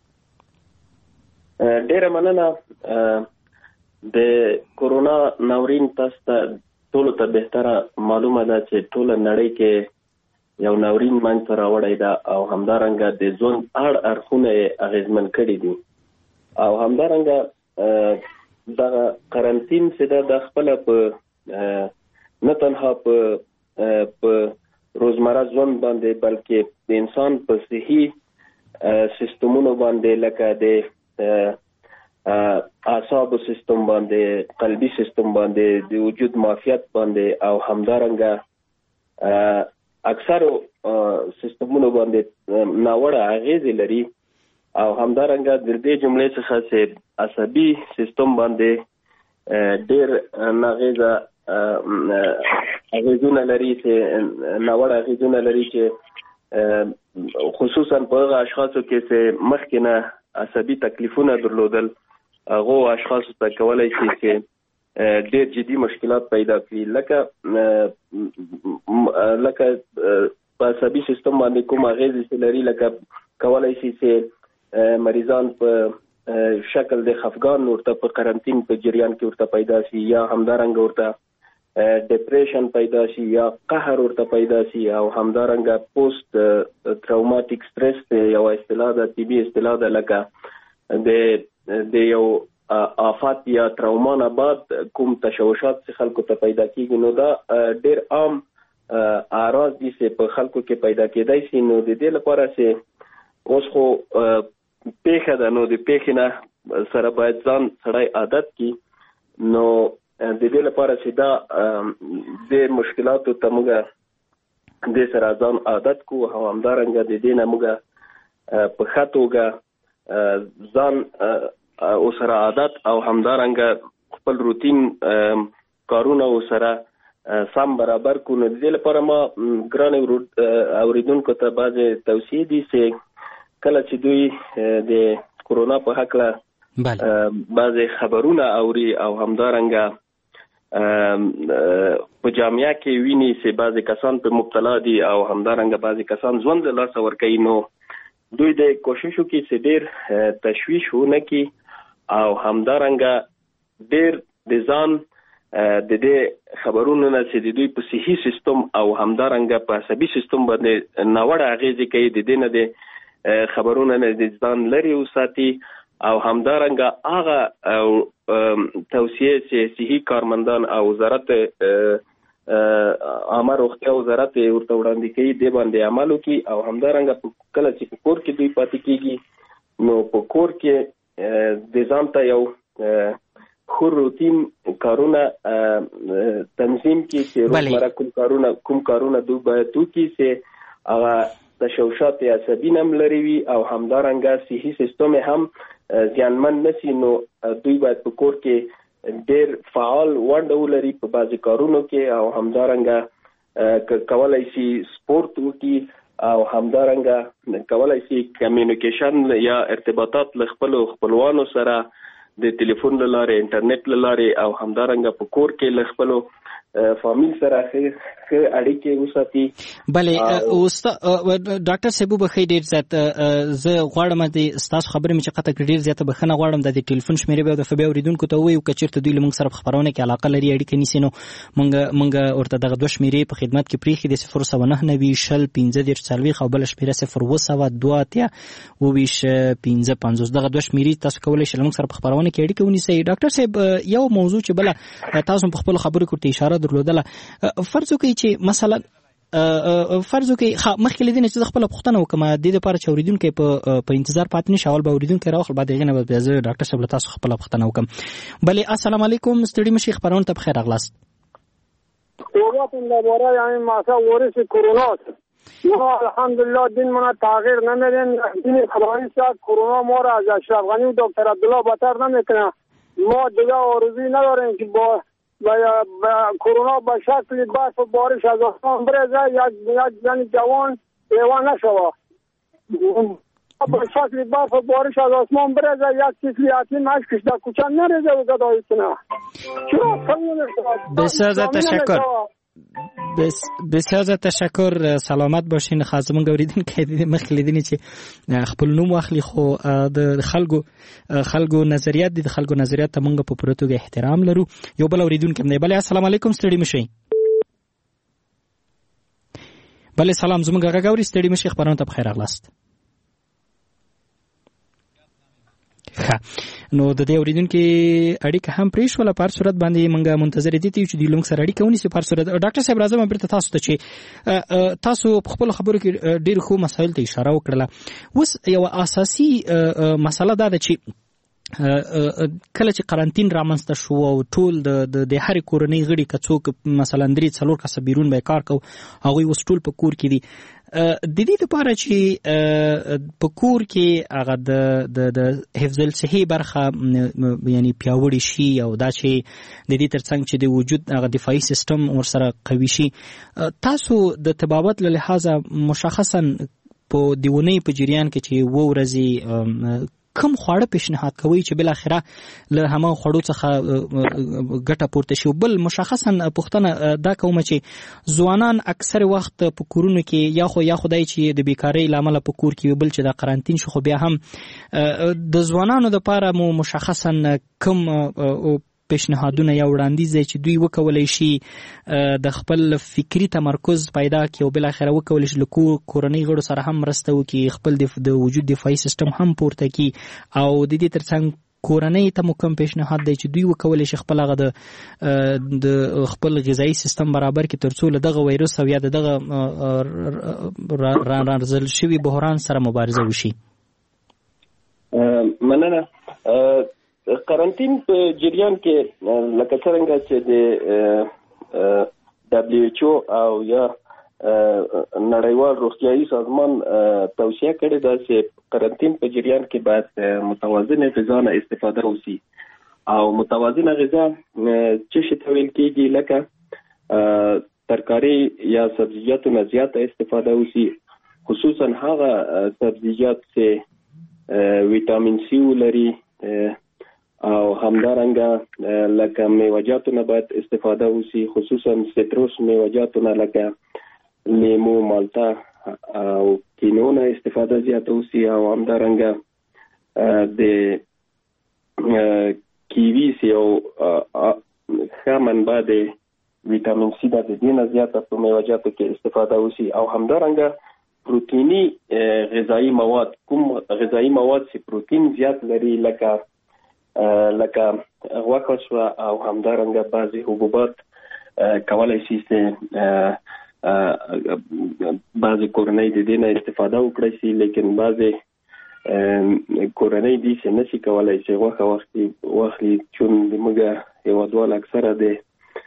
ډېره مننه. د کورونا ناورین تاسو ته ټولو ته بهتره معلومه ده چې ټوله نړۍ کې یو ناورین منځته راوړی ده او همدارنګه د ژوند اړ اړخونه یې اغېزمن کړي دي او همدارنګه دغه قرنټین چې ده د خپله په نه تنها په په روزمره ژوند باندې بلکې د انسان په صحي سیستمونو باندې لکه د اعصاب سیستم باندې، قلبي سیستم باندې، د وجود معافیت باندې او همدارنګه اکثر سیستمونو باندې ناوړه اغیزې لري او همدارنګه د دې جملې څخه چې عصبي سیستم باندې ډېر ناغیزه اغیزونه لري، چې ناوړه اغیزونه لري چې خصوصا په هغه اشخاصو کې چې مخکې نه عصبي تکلیفونه درلودل، هغو اشخاصو ته کولی شي چې ډېر جدي مشکلات پیدا کړي، لکه لکه په عصبي سیستم باندې کوم اغیزې چې لري، لکه کولی شي چې مریضان په شکل د خفګان ورته په قرنطین په جریان کې ورته پیدا شي، یا همدارنګه ورته ډیپریشن پیدا شي، یا قهر ورته پیدا شي، او همدارنګه پوسټ تراوماتیک سټرس یو اصطلاح ده، طبي اصطلاح ده، لکه د د یو آفات یا تراوما نه بعد کوم تشوشات چې خلکو ته پیدا کیږي، نو دا ډېر عام اعراض دي چې په خلکو کې پیدا کېدای شي. نو د دې لپاره چې اوس خو پیښه ده، نو د پیښې نه سره باید ځان سړی عادت کړي. نو د دې لپاره چې دا د مشکلاتو ته موږ د سره ځان عادت کو، او همدارنګه د دې نه موږ په ښه توګه ځان او سره عادت او همدارنګه خپل روتین کارونه او سره سم برابر کو. نو د دې لپاره ما ګران اوریدونکو ته بعضې توصیې دي چې کله چې دوی د کورونا په هکله بعضې خبرونه اوري او همدارنګه په جامعه کې ویني چې بعضې کسان په مبتلا دي او همدارنګه بعضې کسان ژوند له لاسه ورکوي، نو دوی د کوشش وکړي چې ډېر تشویش ونه کړي او همدارنګه ډېر د ځان د دې خبرونو نه چې د دوی په صحي سیستم او همدارنګه په عصبي سیستم باندې ناوړه اغیزې کوي، د دې نه د خبرونو نه د ځان لرې وساتي، او همدارنګه هغه توصیې چې صحي کارمندان او وزارت عامه روغتیا وزارت ورته وړاندې کوي دې باندې عمل وکړي، او همدارنګه کله چې په کور کې دوی پاتې کېږي، نو په کور کې د ځان ته یو ښه روتین کارونه تنظیم کړي چې روزمره کوم کارونه کوم کارونه دوی باید وکړي چې هغه تشوشات عصبي نه هم لرې وي او همدارنګه صحي سیستم هم زیانمن نه شي. نو دوی باید په کور کې ډېر فعال ونډه ولري په بعضې کارونو کې، او همدارنګه کولی شي سپورت وکړي، او همدارنګه کولی شي کمیونیکیشن یا ارتباطات له خپلو خپلوانو سره د ټلیفون له لارې، انټرنیټ له لارې، او همدارنګه په کور کې له خپلو فامیل سره ښه اړیکې وساتي. بلې اوس ډاکټر صاحب بخیر ډېر زیات زه غواړم د ستاسو خبرې مې چې قطع کړې ډېر زیاته بخښنه غواړم، د ټلیفون شمېرې به د بیا اورېدونکو ته ووایو که چېرته دوی له موږ سره په خپرونه کې علاقه لري، اړیکه نیسي، نو موږ موږ ورته دغه دوه شمېرې په خدمت کې پرېښي دي، صفر سوه نهه نوي شل پنځه دېرش څلوېښت او بله شمېره صفر اووه سوه دوه اتیا اوویشت پنځه پنځوس. دغه دوه شمېرې تاسو کولی شئ له موږ سره په خپرونه کې اړیکه ونیسئ. ډاکټر صاحب یو موضوع چې بله تاسو په خپلو خبرو کې ورته اشاره درلودله، فرض وکړئ چې مثلا فرض وکړئ مخکې له دې نه چې زه خپله پوښتنه وکړم د دې دپاره چې اورېدونکی په انتظار پاتې نه شي، اول به اورېدونکی راواخلو، بعد هغې نه به بیا زه ډاکټر صاحب له تاسو خپله پوښتنه وکړم. بلې السلام علیکم، ستړي مشئ، خپرونې ته بخیر راغلاست. صحبتون درباره یعنی مثلا ورش کرونا ما الحمدلله دین من تغییر نمیدیم، دین خدایی شد کرونا ما را از اشرف غنی و دکتر عبدالله بدتر نمیکنه. ما دیگه آرزویی نداریم که با کرونا به شکل برف و بارش از آسمان بریزه، یک یک زن جوان ایوان نشوه، به شکل برف و بارش از آسمان بریزه، یک طفل یتیم اشکش در کوچه نریزه و گدایی کنه. چرا بسیار زیاد تشکر. بس بسیار زیاد تشکر، سلامت باشین. خاصمون اوریدونکي مخکې لیدنې چې خپل نوم واخلي، خو د خلکو خلکو نظریات دي، د خلکو نظریات ته موږ په پوره توګه احترام لرو. یو بل اوریدونکي هم دی. بلې السلام علیکم، ستړي مشئ. بلې سلام، زموږ غږ اورئ؟ ستړي مشئ، خپرونه ته بخیر راغلاست. نو د دې اوریدونکو اړیکه هم پرې شوله، په هر صورت باندې موږ منتظر دي چې دوی لږ سره اړیکه ونیسي. په هر صورت ډاکټر صاحب راځم بیرته تاسو ته چې تاسو په خپلو خبرو کې ډېر ښو مسایل ته اشاره وکړله. اوس یوه اساسي مسله دا ده چې کله چې قرنټین رامنځته شو او ټول د د هر کورنۍ غړي کڅوک مثلا درې څلور کس بیرون به کار کو هغه وس ټول په کور کې دي د دې لپاره چې په کور کې هغه د د حفظ الصحي برخه یعنی پیاوړی شي او دا چې د دې ترڅنګ چې د وجود هغه دفاعي سیستم ورسره قوي شي تاسو د طبابت له لحاظه مشخصا په دیونی په جریان کې چې و ورځي کم خواړه پیشنهاد کوي چې بل اخره له همه خواړو څخه ګټه پورته شي بل مشخصا پښتنه دا کوم چې ځوانان اکثر وخت په کورونو کې یا خو یا خدای چې د بیکاری لامل په کور کې بل چې د قرنټین شو خو بیا هم د ځوانانو لپاره مو مشخصا کم پیشنهادونه یا وړاندیز چې دوی وکولای شي د خپل فکری تمرکز پیدا کړي او بل اخره وکولای شي لکه کورنۍ غړو سره هم مرسته وکړي خپل د وجود دفاعي سیستم هم پورته کړي او د دې ترڅنګ کورنۍ ته مو کوم پیشنهاد دی چې دوی وکولای شي خپل هغه د د خپل غذایی سیستم برابر کړي ترڅو له دغه وایروس او یا دغه رانرزل شوی بحران سره مبارزه وشي. مننه. قرنټین په جریان کې لکه څنګه چې د دبليو ایچ او او یا نړیوال روغتیايي سازمان توصیه کړې ده چې قرنټین په جریان کې باید متوازنه غذا نه استفاده وشي او متوازنه غذا چې څه ویل کېږي لکه ترکاری یا سبزیجاتو نه زیاته استفاده وشي خصوصا هغه سبزیجات چې ویټامین سی ولري او همدارنګه لکه میوه‌جاتو نه باید استفاده وشي خصوصا سیتروس میوه‌جاتو نه لکه لیمو مالټا او کینو نه استفاده زیاته وشي او همدارنګه د کیوي سی او ښه منبع د ویټامین سی د دې نه زیاته په میوه‌جاتو کې استفاده وشي او همدارنګه پروتینی غذایی مواد کوم غذایی مواد چې پروتین زیات لري لکه لکه غوښه شو او همدارنګه بعضی حبوبات کولای شي چې بعضی کورنۍ د دې نه استفاده وکړي شي لیکن بعضی کورنۍ دي چې نشي کولای چې غوښه وختي واخلي چون موږ یو ډول اکثره د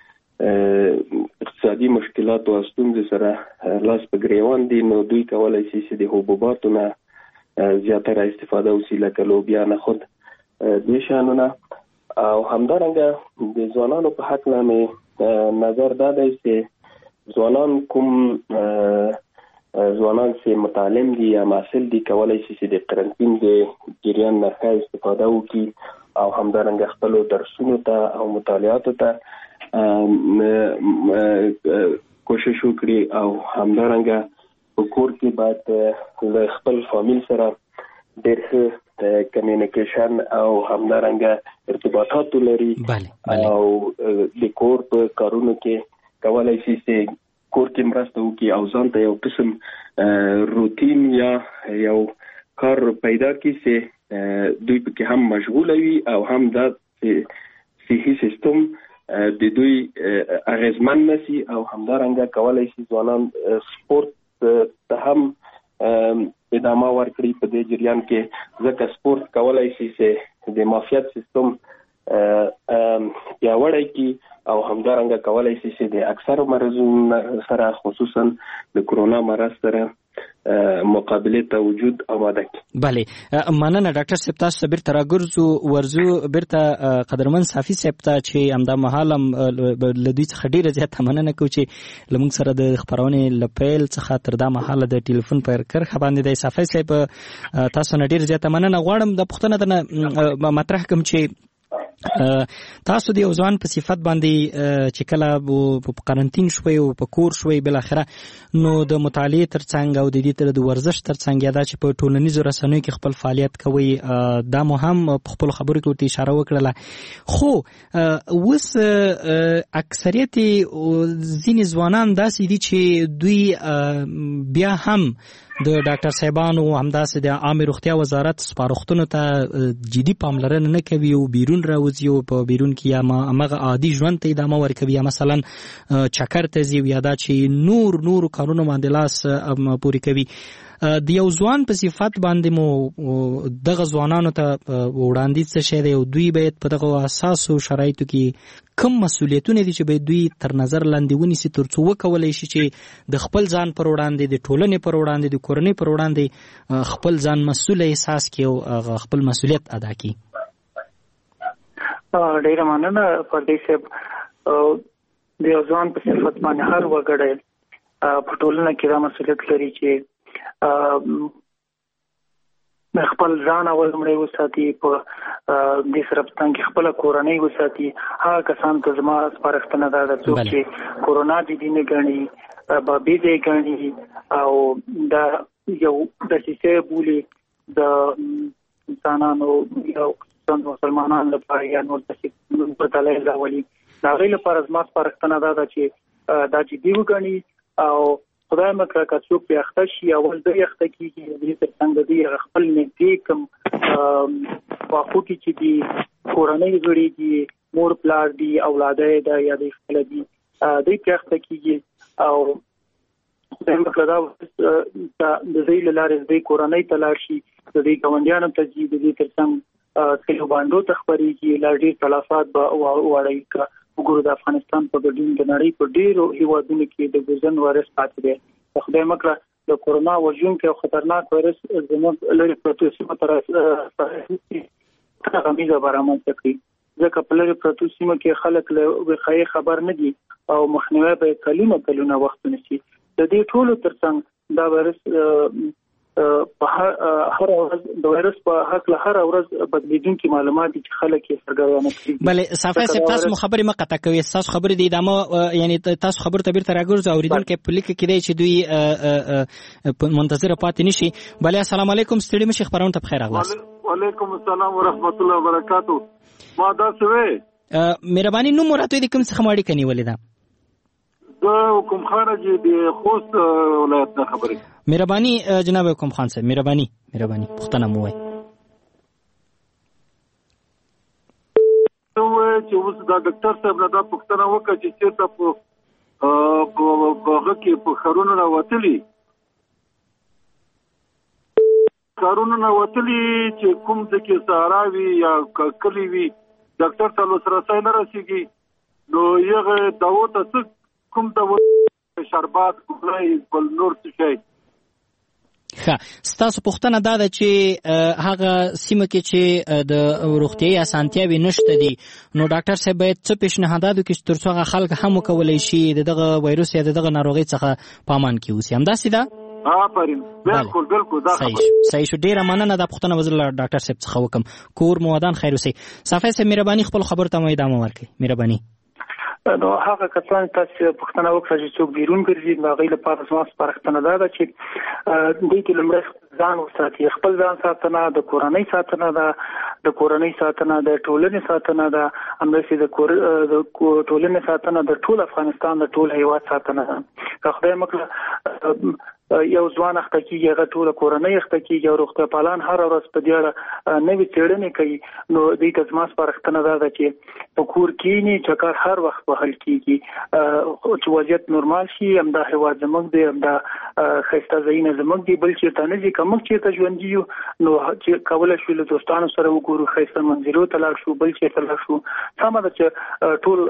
اقتصادي مشکلات او ستونزې سره لاس په ګریوان دي نو دوی کولای شي چې د حبوباتو نه زیاتره استفاده وکړي لکه لوبیا نه خود د شانونه او همدارنګه د ځوانانو په حق لامه نظر دا دی چې ځوانان کوم ځوانان چې متعلم دي یا محصل دي کولای شي چې د قرنټین د جریان نه ښه استفاده وکړي او همدارنګه خپل درسونو ته او مطالعاتو ته کوشش وکړي او همدارنګه په کور کې باید له خپل فامیل سره ډېر ښه کمیونیکیشن او همدارنګه ارتباطات لري او د کور په کارونو کې کولای شي چې کور کې مرسته وکړي او ځان ته یو قسم روتین یا یو کار پیدا کړي چې دوی په هم مشغول وي او هم د صحي سیستم د دوی اغیزمن نشي او همدارنګه کولای شي ځوانان سپورت ته هم ادامه ورکړي په دې جریان کې ځکه سپورت کولای شي چې د معافیت سیستم پیاوړی کړي او همدارنګه کولای شي چې د اکثر مرزونو سره خصوصا د کرونا مرض سره مقابله ته وجود آماده کړي. بله مننه ډاکټر صاحب تاسو بیرته راګرځو ورزو بیرته قدرمن صافي صاحب ته چې همدا مهالم لدی څخه ډیره زیاته مننه کوم چې لمونږ سره د خبرونه لپیل څخه تر دا مهاله د ټلیفون پر کرخه باندې د صافي صاحب تاسو نه ډیره زیاته مننه غواړم د پښتنه د مطرح کوم چې تاسو د یو ځوان په صفت باندې چې کله په قرنټین شوي او په کور شوي بل اخره نو د مطالعه ترڅنګ او د دې تر د ورزش ترڅنګ یاده چې په ټولنیزو رسنیو کې خپل فعالیت کوي دا مو هم په خپل خبرو کې ورته اشاره وکړه خو اوس اکثریت ځینې ځوانان داسې دي چې دوی بیا هم د ډاکټر صاحبانو همداسې د عامه روغتیا وزارت سپارښتنو ته جدي پاملرنه نه کوي او بیرون راوځي او په بیرون کې یا هغه عادي ژوند ته ادامه ورکوي یا مثلا چکر ته ځي یا دا چې نور نور کارونه باندې لاس پورې کوي د یو ځوان په صفت باندې مو دغه ځوانانو ته وړاندیز څه شی دی او دوی باید په دغه اساسو شرایطو کې کوم مسؤلیتونه دي چې باید دوی تر نظر لاندې ونیسي ترڅو وکولای شي چې د خپل ځان پر وړاندې د ټولنې پر وړاندې د کورنۍ پر وړاندې خپل ځان مسؤل احساس کړي او خپل مسؤلیت ادا کړي. ډیره مننه پردیس صاحب. د یو ځوان په صفت باندې هر وګړی په ټولنه کې دا مسؤلیت لري چې خپل ځان اول مړی وساتي، په دې سرپستان کې خپل کورنۍ وساتي. هغه کسان ته زما سپارښتنه ده چې څوک چې کورونا جدي نه ګڼي، بابي دې ګڼي او دا یو د سیسه بولی د انسانانو یو څنګه مسلمانانو لپاره یا نور د په دلایل راولي، دا غي لپاره زما سپارښتنه ده چې دا جدي وګڼي او خدای مکه که څوک په اخته شي اول د اخته کېږي د دې څنګه دی خپل نږدې کوم واخو کې چې دی کورنۍ غړي دي، مور پلار دي، اولاد دي یا د خپل دي د دې اخته کېږي او خدای مکه دا د دې لارې د کورنۍ تلار شي، د دې ګوندیانو ته چې د دې ترڅنګ کلو باندې تخبريږي لاړې تلافات به وړي کا وګورو د افغانستان په ګډون د نړۍ په ډیرو هیوادونو کې د ګوزن وایرس پاتې دی. خدای مکړه د کورونا وژونکي او خطرناک وایرس زموږ لري پروتو سیمه تر هغه میزه برآمد کړي، ځکه په لري پروتو سیمه کې خلک له وقایې خبر نه دي او مخنیوي به کلونه کلونه وخت نشي. د دې ټولو ترڅنګ دا وایرس په هر ورځ د وایرس په حق له هر ورځ بدلیدونکي معلومات چې خلک یې څرګندونه کوي. بلې صافي صاحب تاسو خبرې مقطع کوي، تاسو خبرې د ادامه یعنی تاسو خبر ته بیرته راګرځو اوریدونکو په لیک کې دی چې دوی منتظر پاتې نشي. بلې السلام علیکم، ستړي مشي خبرونه ته بخیر اغلاس. وعلیکم السلام ورحمت الله وبرکاتہ. ما دا څه مهرباني نو مراتو دې کوم څه خماړي کني ولیدا د حکم خان جی د خوست ولایت نه خبرې. مهرباني جناب حکم خان صاحب، مهرباني مهرباني پښتنه مو وای. نو چې اوس دا ډاکټر صاحب نه دا پښتنه وکړي چې چیرته په په هغه کې په خارونه راوتلي خارونه راوتلي چې کوم ځکه سهاراوي یا کلی وي ډاکټر صاحب سره سره نه رسیږي، نو یغه داو ته کوم د شربات ګلای بل نور څه شي. ښه، ستاسو پوښتنه دا ده چې هغه سیمه کې چې د روغتیايي اسانتیاوې نشته دي نو ډاکټر صاحب باید څه پیشنهادات وکړي چې ترڅو هغه خلک هم وکولای شي د دغه وایروس یا د دغه ناروغۍ څخه په امان کې اوسي. همداسې ده؟ آفرین، بالکل بالکل دا خبره صحیح شو. ډیره مننه. دا پوښتنه وزیر ډاکټر صاحب څخه وکم. کور مو ودان خیر اوسئ. صافي صاحب مهرباني خپل خبر ته مو ادامه ورکړئ. مهرباني. نو هغه کسان تاسو پوښتنه وکړه چې څوک بیرون ګرځي نو هغه لپاره زما سپارښتنه ده چې دوی کې لمړی ځان وساتي، خپل ځان ساتنه، د کورنۍ ساتنه ده، د کورنۍ ساتنه د ټولنې ساتنه ده، همداسې د ټولنې ساتنه د ټول افغانستان د ټول هیواد ساتنه ده. که خدای مکړه یو ځوان اخته کیږي هغه ټول کورنۍ اخته کیږي او روغتیا پالان هر ورځ په دې اړه نوې څېړنې کوي، نو دوی ته زما سپارښتنه ده چې په کور کې نه چکر هر وخت وهل کیږي چې وضعیت نورمال شي. همدا هیواد زموږ دی، همدا ښایسته ځایونه زموږ دي، بل چېرته نه ځي. که موږ چېرته ژوندي یو نو چې کولی شو له دوستانو سره وګورو، ښایسته منظرو ته لاړ شو، بل چېرته لاړ شو. سمه ده چې ټول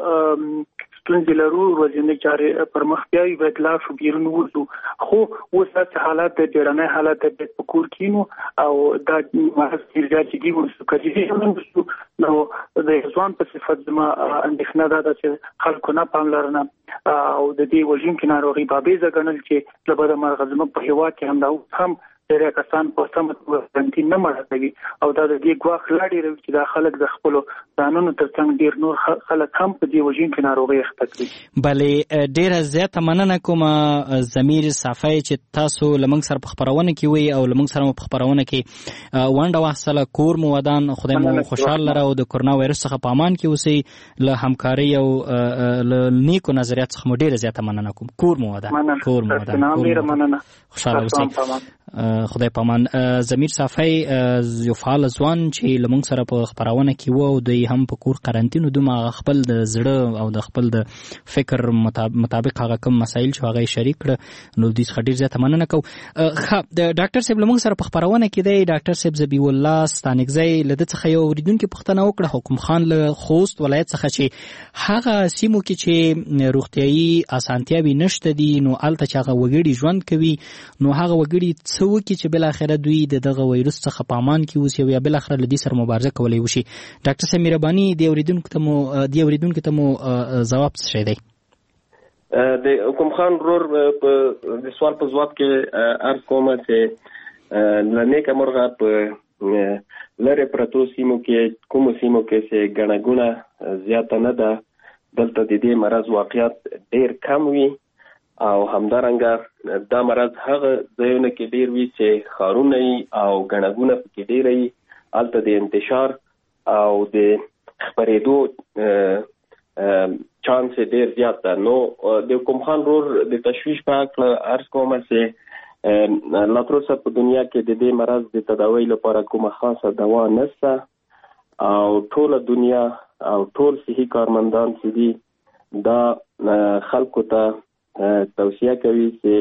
ستونزې لرو، ورځنۍ چارې پر مخ بیایي، باید لاړ شو، بیرون ووځو. خو اوس داسې حالات د بیړنی حالات دی، باید په کور کینو او دا مرض ډېر زیات جدي ونیسو. که جدي ونیسو نو د ځوان په صفت زما اندېښنه دا ده چې خلکو نه پاملرنه او د دې وژونکې ناروغۍ بابیزه ګڼل چې له بده مرغه زموږ په هېواد کې همدا اوس هم ډېری کسان په سمه توګه قرنطین نه مړه کوي او دا د دې ګواښ لا ډېروي چې دا خلک د خپلو ځانونو تر څنګ ډېر نور خلک هم په دې وژونکې ناروغۍ اخته کړي. بلې ډېره زیاته مننه کوم ضمیر صافی چې تاسو له موږ سره په خپرونه کې وئ او له موږ سره مو په خپرونه کې ونډه واخیستله. کور مو ودان، خدای مو خوشحال لره او د کورونا وایرس څخه په امان کې اوسئ. له همکارۍ او له نیکو نظریات څخه مو ډېره زیاته مننه کوم. کور مو ودان، کور مو ودان، ډېره مننه. خوشحاله اوسئ. خدای پامان. ضمیر صافی یو فعال ځوان چې لمونږ سره په خبرونه کې وو او دوی هم په کور قرنټین دوم خپل د زړه او د خپل د فکر مطابق هغه کوم مسایل چې هغه شریک کړ نو د خډیر زیات مننه کو. خا د ډاکټر صاحب لمونږ سره په خبرونه کې دی ډاکټر صاحب زبی الله ستانګزی لده څخه یو اوریدونکو پوښتنه وکړه حکم خان له خوست ولایت څخه چې هغه سیمو کې چې روغتيایي اسانتیاوي نشته دي نو الته چې هغه وګړي ژوند کوي نو هغه وګړي څو کې چې بل اخره دوی دغه وایروس څخه پامان کې اوسي او بل اخره لدی سره مبارزه کولای وشي. ډاکټر سمیر ربانی دی اوریدونکو ته مو دی اوریدونکو ته مو جواب څه دی؟ د حکم خان رور په د سوال په جواب کې ارز کوم چې لنیکه مرغه په لره پرتو سیمو کې کوم سیمو کې چې غنغونه زیاته نه ده دلته د دې مرض واقعیت ډیر کم وي او همدارنګه دا مرض هغه ځایونه کې ډیر وي چې خارونه او غنغونه کې ډیر وي البته د انتشار او د خبرېدو چانس ډیر زیات ده. نو د کوم خان رور د تشویش په اړه عرض کوم چې لا تر اوسه په دنیا کې د دې مرض د تداوی لپاره کومه خاصه دوا نشته او ټول دنیا او ټول صحي کارمندان چې دي دا خلکو ته توصیه کوي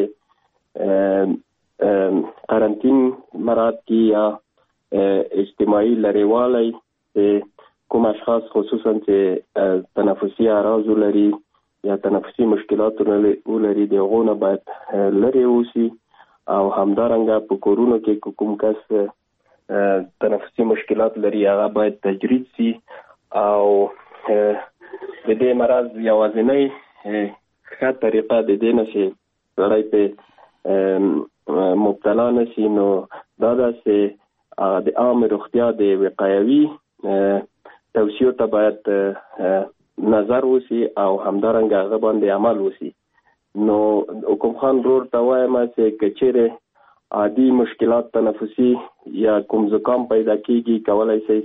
چې قرنطین مراد کی یا اجتماعي لریوالي کوم اشخاص خصوصا چې تنفسي اعراض لري یا تنفسي مشکلات لري دغه باید لري اوسي او همدارنګه په کورونو کې کوم کس تنفسي مشکلات لري هغه باید تجرید شي او د دې مرض یوازینی ښه طریقه د دې نشي سړی په مبتلا نشي نو دا ده چې د عام روغتیا د وقایوي توصیو ته باید نظر وشي او همدارنګه هغه باندې عمل وشي. نو حکم خان رور ته وایم چې کچېره عادي مشکلات تنفسي یا کوم زکام پیدا کیږي کولای شي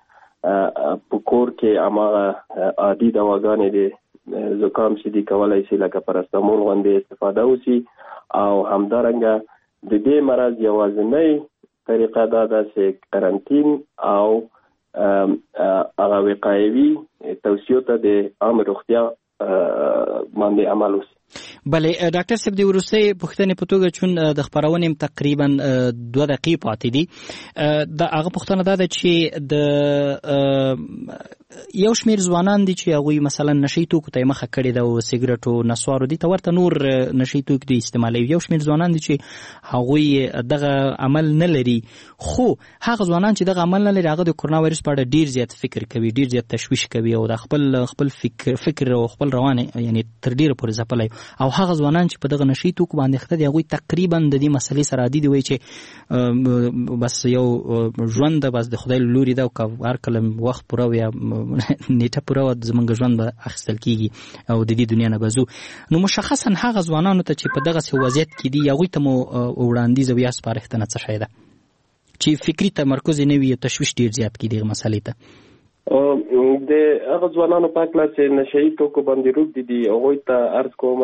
چې په کور کې اماغه عادي دواګانې دي زکام چې دی کولای شي لکه پرستامول غوندې استفاده وشي او همدارنګه د دې مرض یوازینی طریقه دا ده چې قرنطین او هغه وقایوي توصیو ته د عام روغتیا باندې عمل وشي. بله ډاکټر صاحب د ورسته پوښتنې په توګه چون د خبرونې تقریبا دوه دقیقې پاتې دي دا هغه پوښتنه ده چې د یو شمیر ځوانان دي چې هغه مثلا نشي توکو ته مخه کړي دا او سیګریټو نسوارو دي ته ورته نور نشي توکو دي استعمالوي. یو شمیر ځوانان دي چې هغه دغه عمل نه لري خو هغه ځوانان چې دغه عمل نه لري هغه د کورونا وایرس په اړه ډیر زیات فکر کوي ډیر زیات تشویش کوي او د خپل خپل فکر فکر او خپل روانه یعنی تر ډیره پورې ځپلای او هغه ځوانان چې په دغه نشي توکو باندې خته دي هغه تقریبا د دې مسلې سره عادي دي وای چې بس یو ژوند بس د خدای لوري دا او هر کله وخت پوره یا نیټه پوره زمونږ ژوند به اخیستل کیږي او د دې دنیا نه بزو. نو مشخصا هغه ځوانانو ته چې په دغه وضعیت کې دي هغه ته مو وړاندیز بیا سپارښتنه څه شي ده چې فکری تمرکز نه وي تشویش ډیر زیات کیږي دغه مسلې ته. د هغه ځوانانو په کله چې نشئی توکو باندې روږ دي هغه ته عرض کوم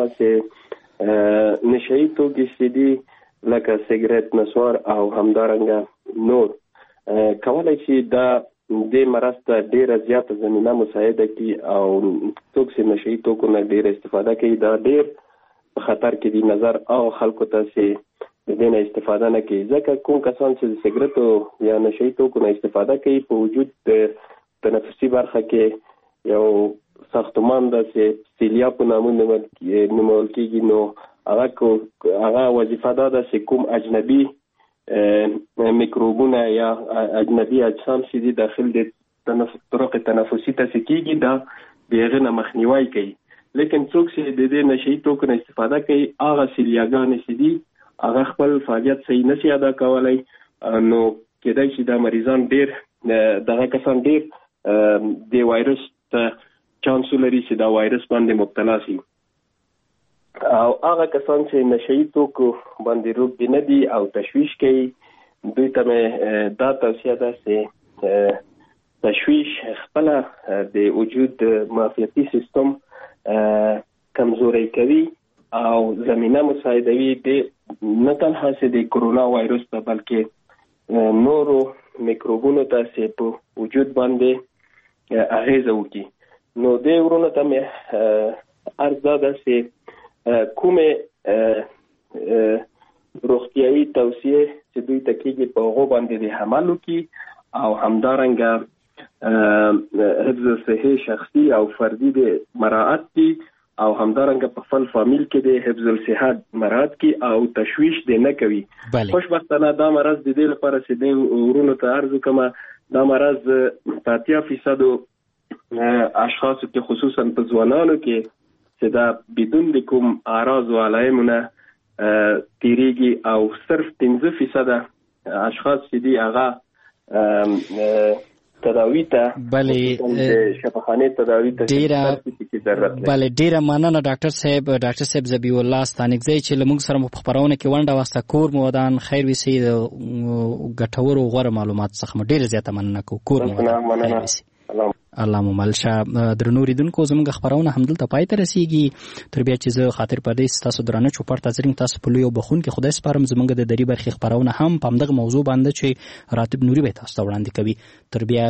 چې نشئی توکي چې دي لکه سیګریټ نسوار او همدارنګه نور کولای شي دا د مرض ته ډیره زیاته زمینه مساعده کی او څوک چې نشئی توکو نه ډیره استفاده کوي دا ډیر په خطر کې دي. نظر او خلکو ته چې د دې نه استفاده نه کوي ځکه کوم کسان چې سیګریټ یا نشئی توکو نه استفاده کوي په وجود د تنفسي برخه کې یو ساختمان د سیلیا په نامه نومول کېږي نو هغه هغه وظیفه ده چې کوم اجنبي میکروبونه یا اجنبي اجسام چې دي داخل د تنفس طرق تنفسي ته کېږي دا دغه نه مخنیوي کوي. لیکن څوک چې د دې نشئی توکو نه استفاده کوي هغه سیلیاګانې چې دي هغه خپل فعالیت صحیح نشي ادا کولای نو کېدای شي دا مریضان ډیر دغه کسان ډیر د وایرس ته چانس لري چې دا وایرس باندې مبتلا شي او هغه کسان چې نشئی توکو باندې روږدي نه دي او تشویش کوي دوی ته دا توصیه ده چې تشویش خپل د وجود معافیتي سیستم کمزوري کوي او زمينه مساعدوي د نه تنها چې د کرونا وایرس ته بلکې نورو میکروبونو ته چې په وجود باندې اغیزه وکړي. نو د ورونو ته مې عرض ده چې کومې روغتیایي توصیې چې دوی ته کېږي په هغو باندې د عمل وکړي او همدارنګه حفظ صحي شخصي او فردي د مراعات کړي او همدارنګه په خپل فامیل کې د حفظ الصحت مراعات کړي او تشویش دې نه کوي. خوشبختانه دا مرض د دې لپاره چې د ورونو ته عرض وکړم دا مرض په اتیا فیصدو اشخاصو کې خصوصا په ځوانانو کې چې دا بدون د کوم اعراض او علایمونه تیریږي او صرف پنځه فیصده اشخاص چې دي هغه تداوی ته بله شفاخانه تداوی ته ډیره بله ډیره مننه ډاکټر صاحب. ډاکټر صاحب ذبیح الله ستانکزی چې لمونږ سره په خبرونه کې ونډه واسطه کور مودان خیر وسی ګټور او غوړه معلومات څخه ډیره زیاته مننه کو کور مودان الله مو ملشه. درنو ریدونکو زموږ خبرونه همدلته پای ته رسیږي. تر بیا چې زه خاطر پردې تاسو درانه چوپړ تاسو تاسو په لوی بخون کې خدای سپارم. زموږ د دری برخې خبرونه هم په همدغه موضوع باندې چې راتب نوري به تاسو وړاندې کوي. تر بیا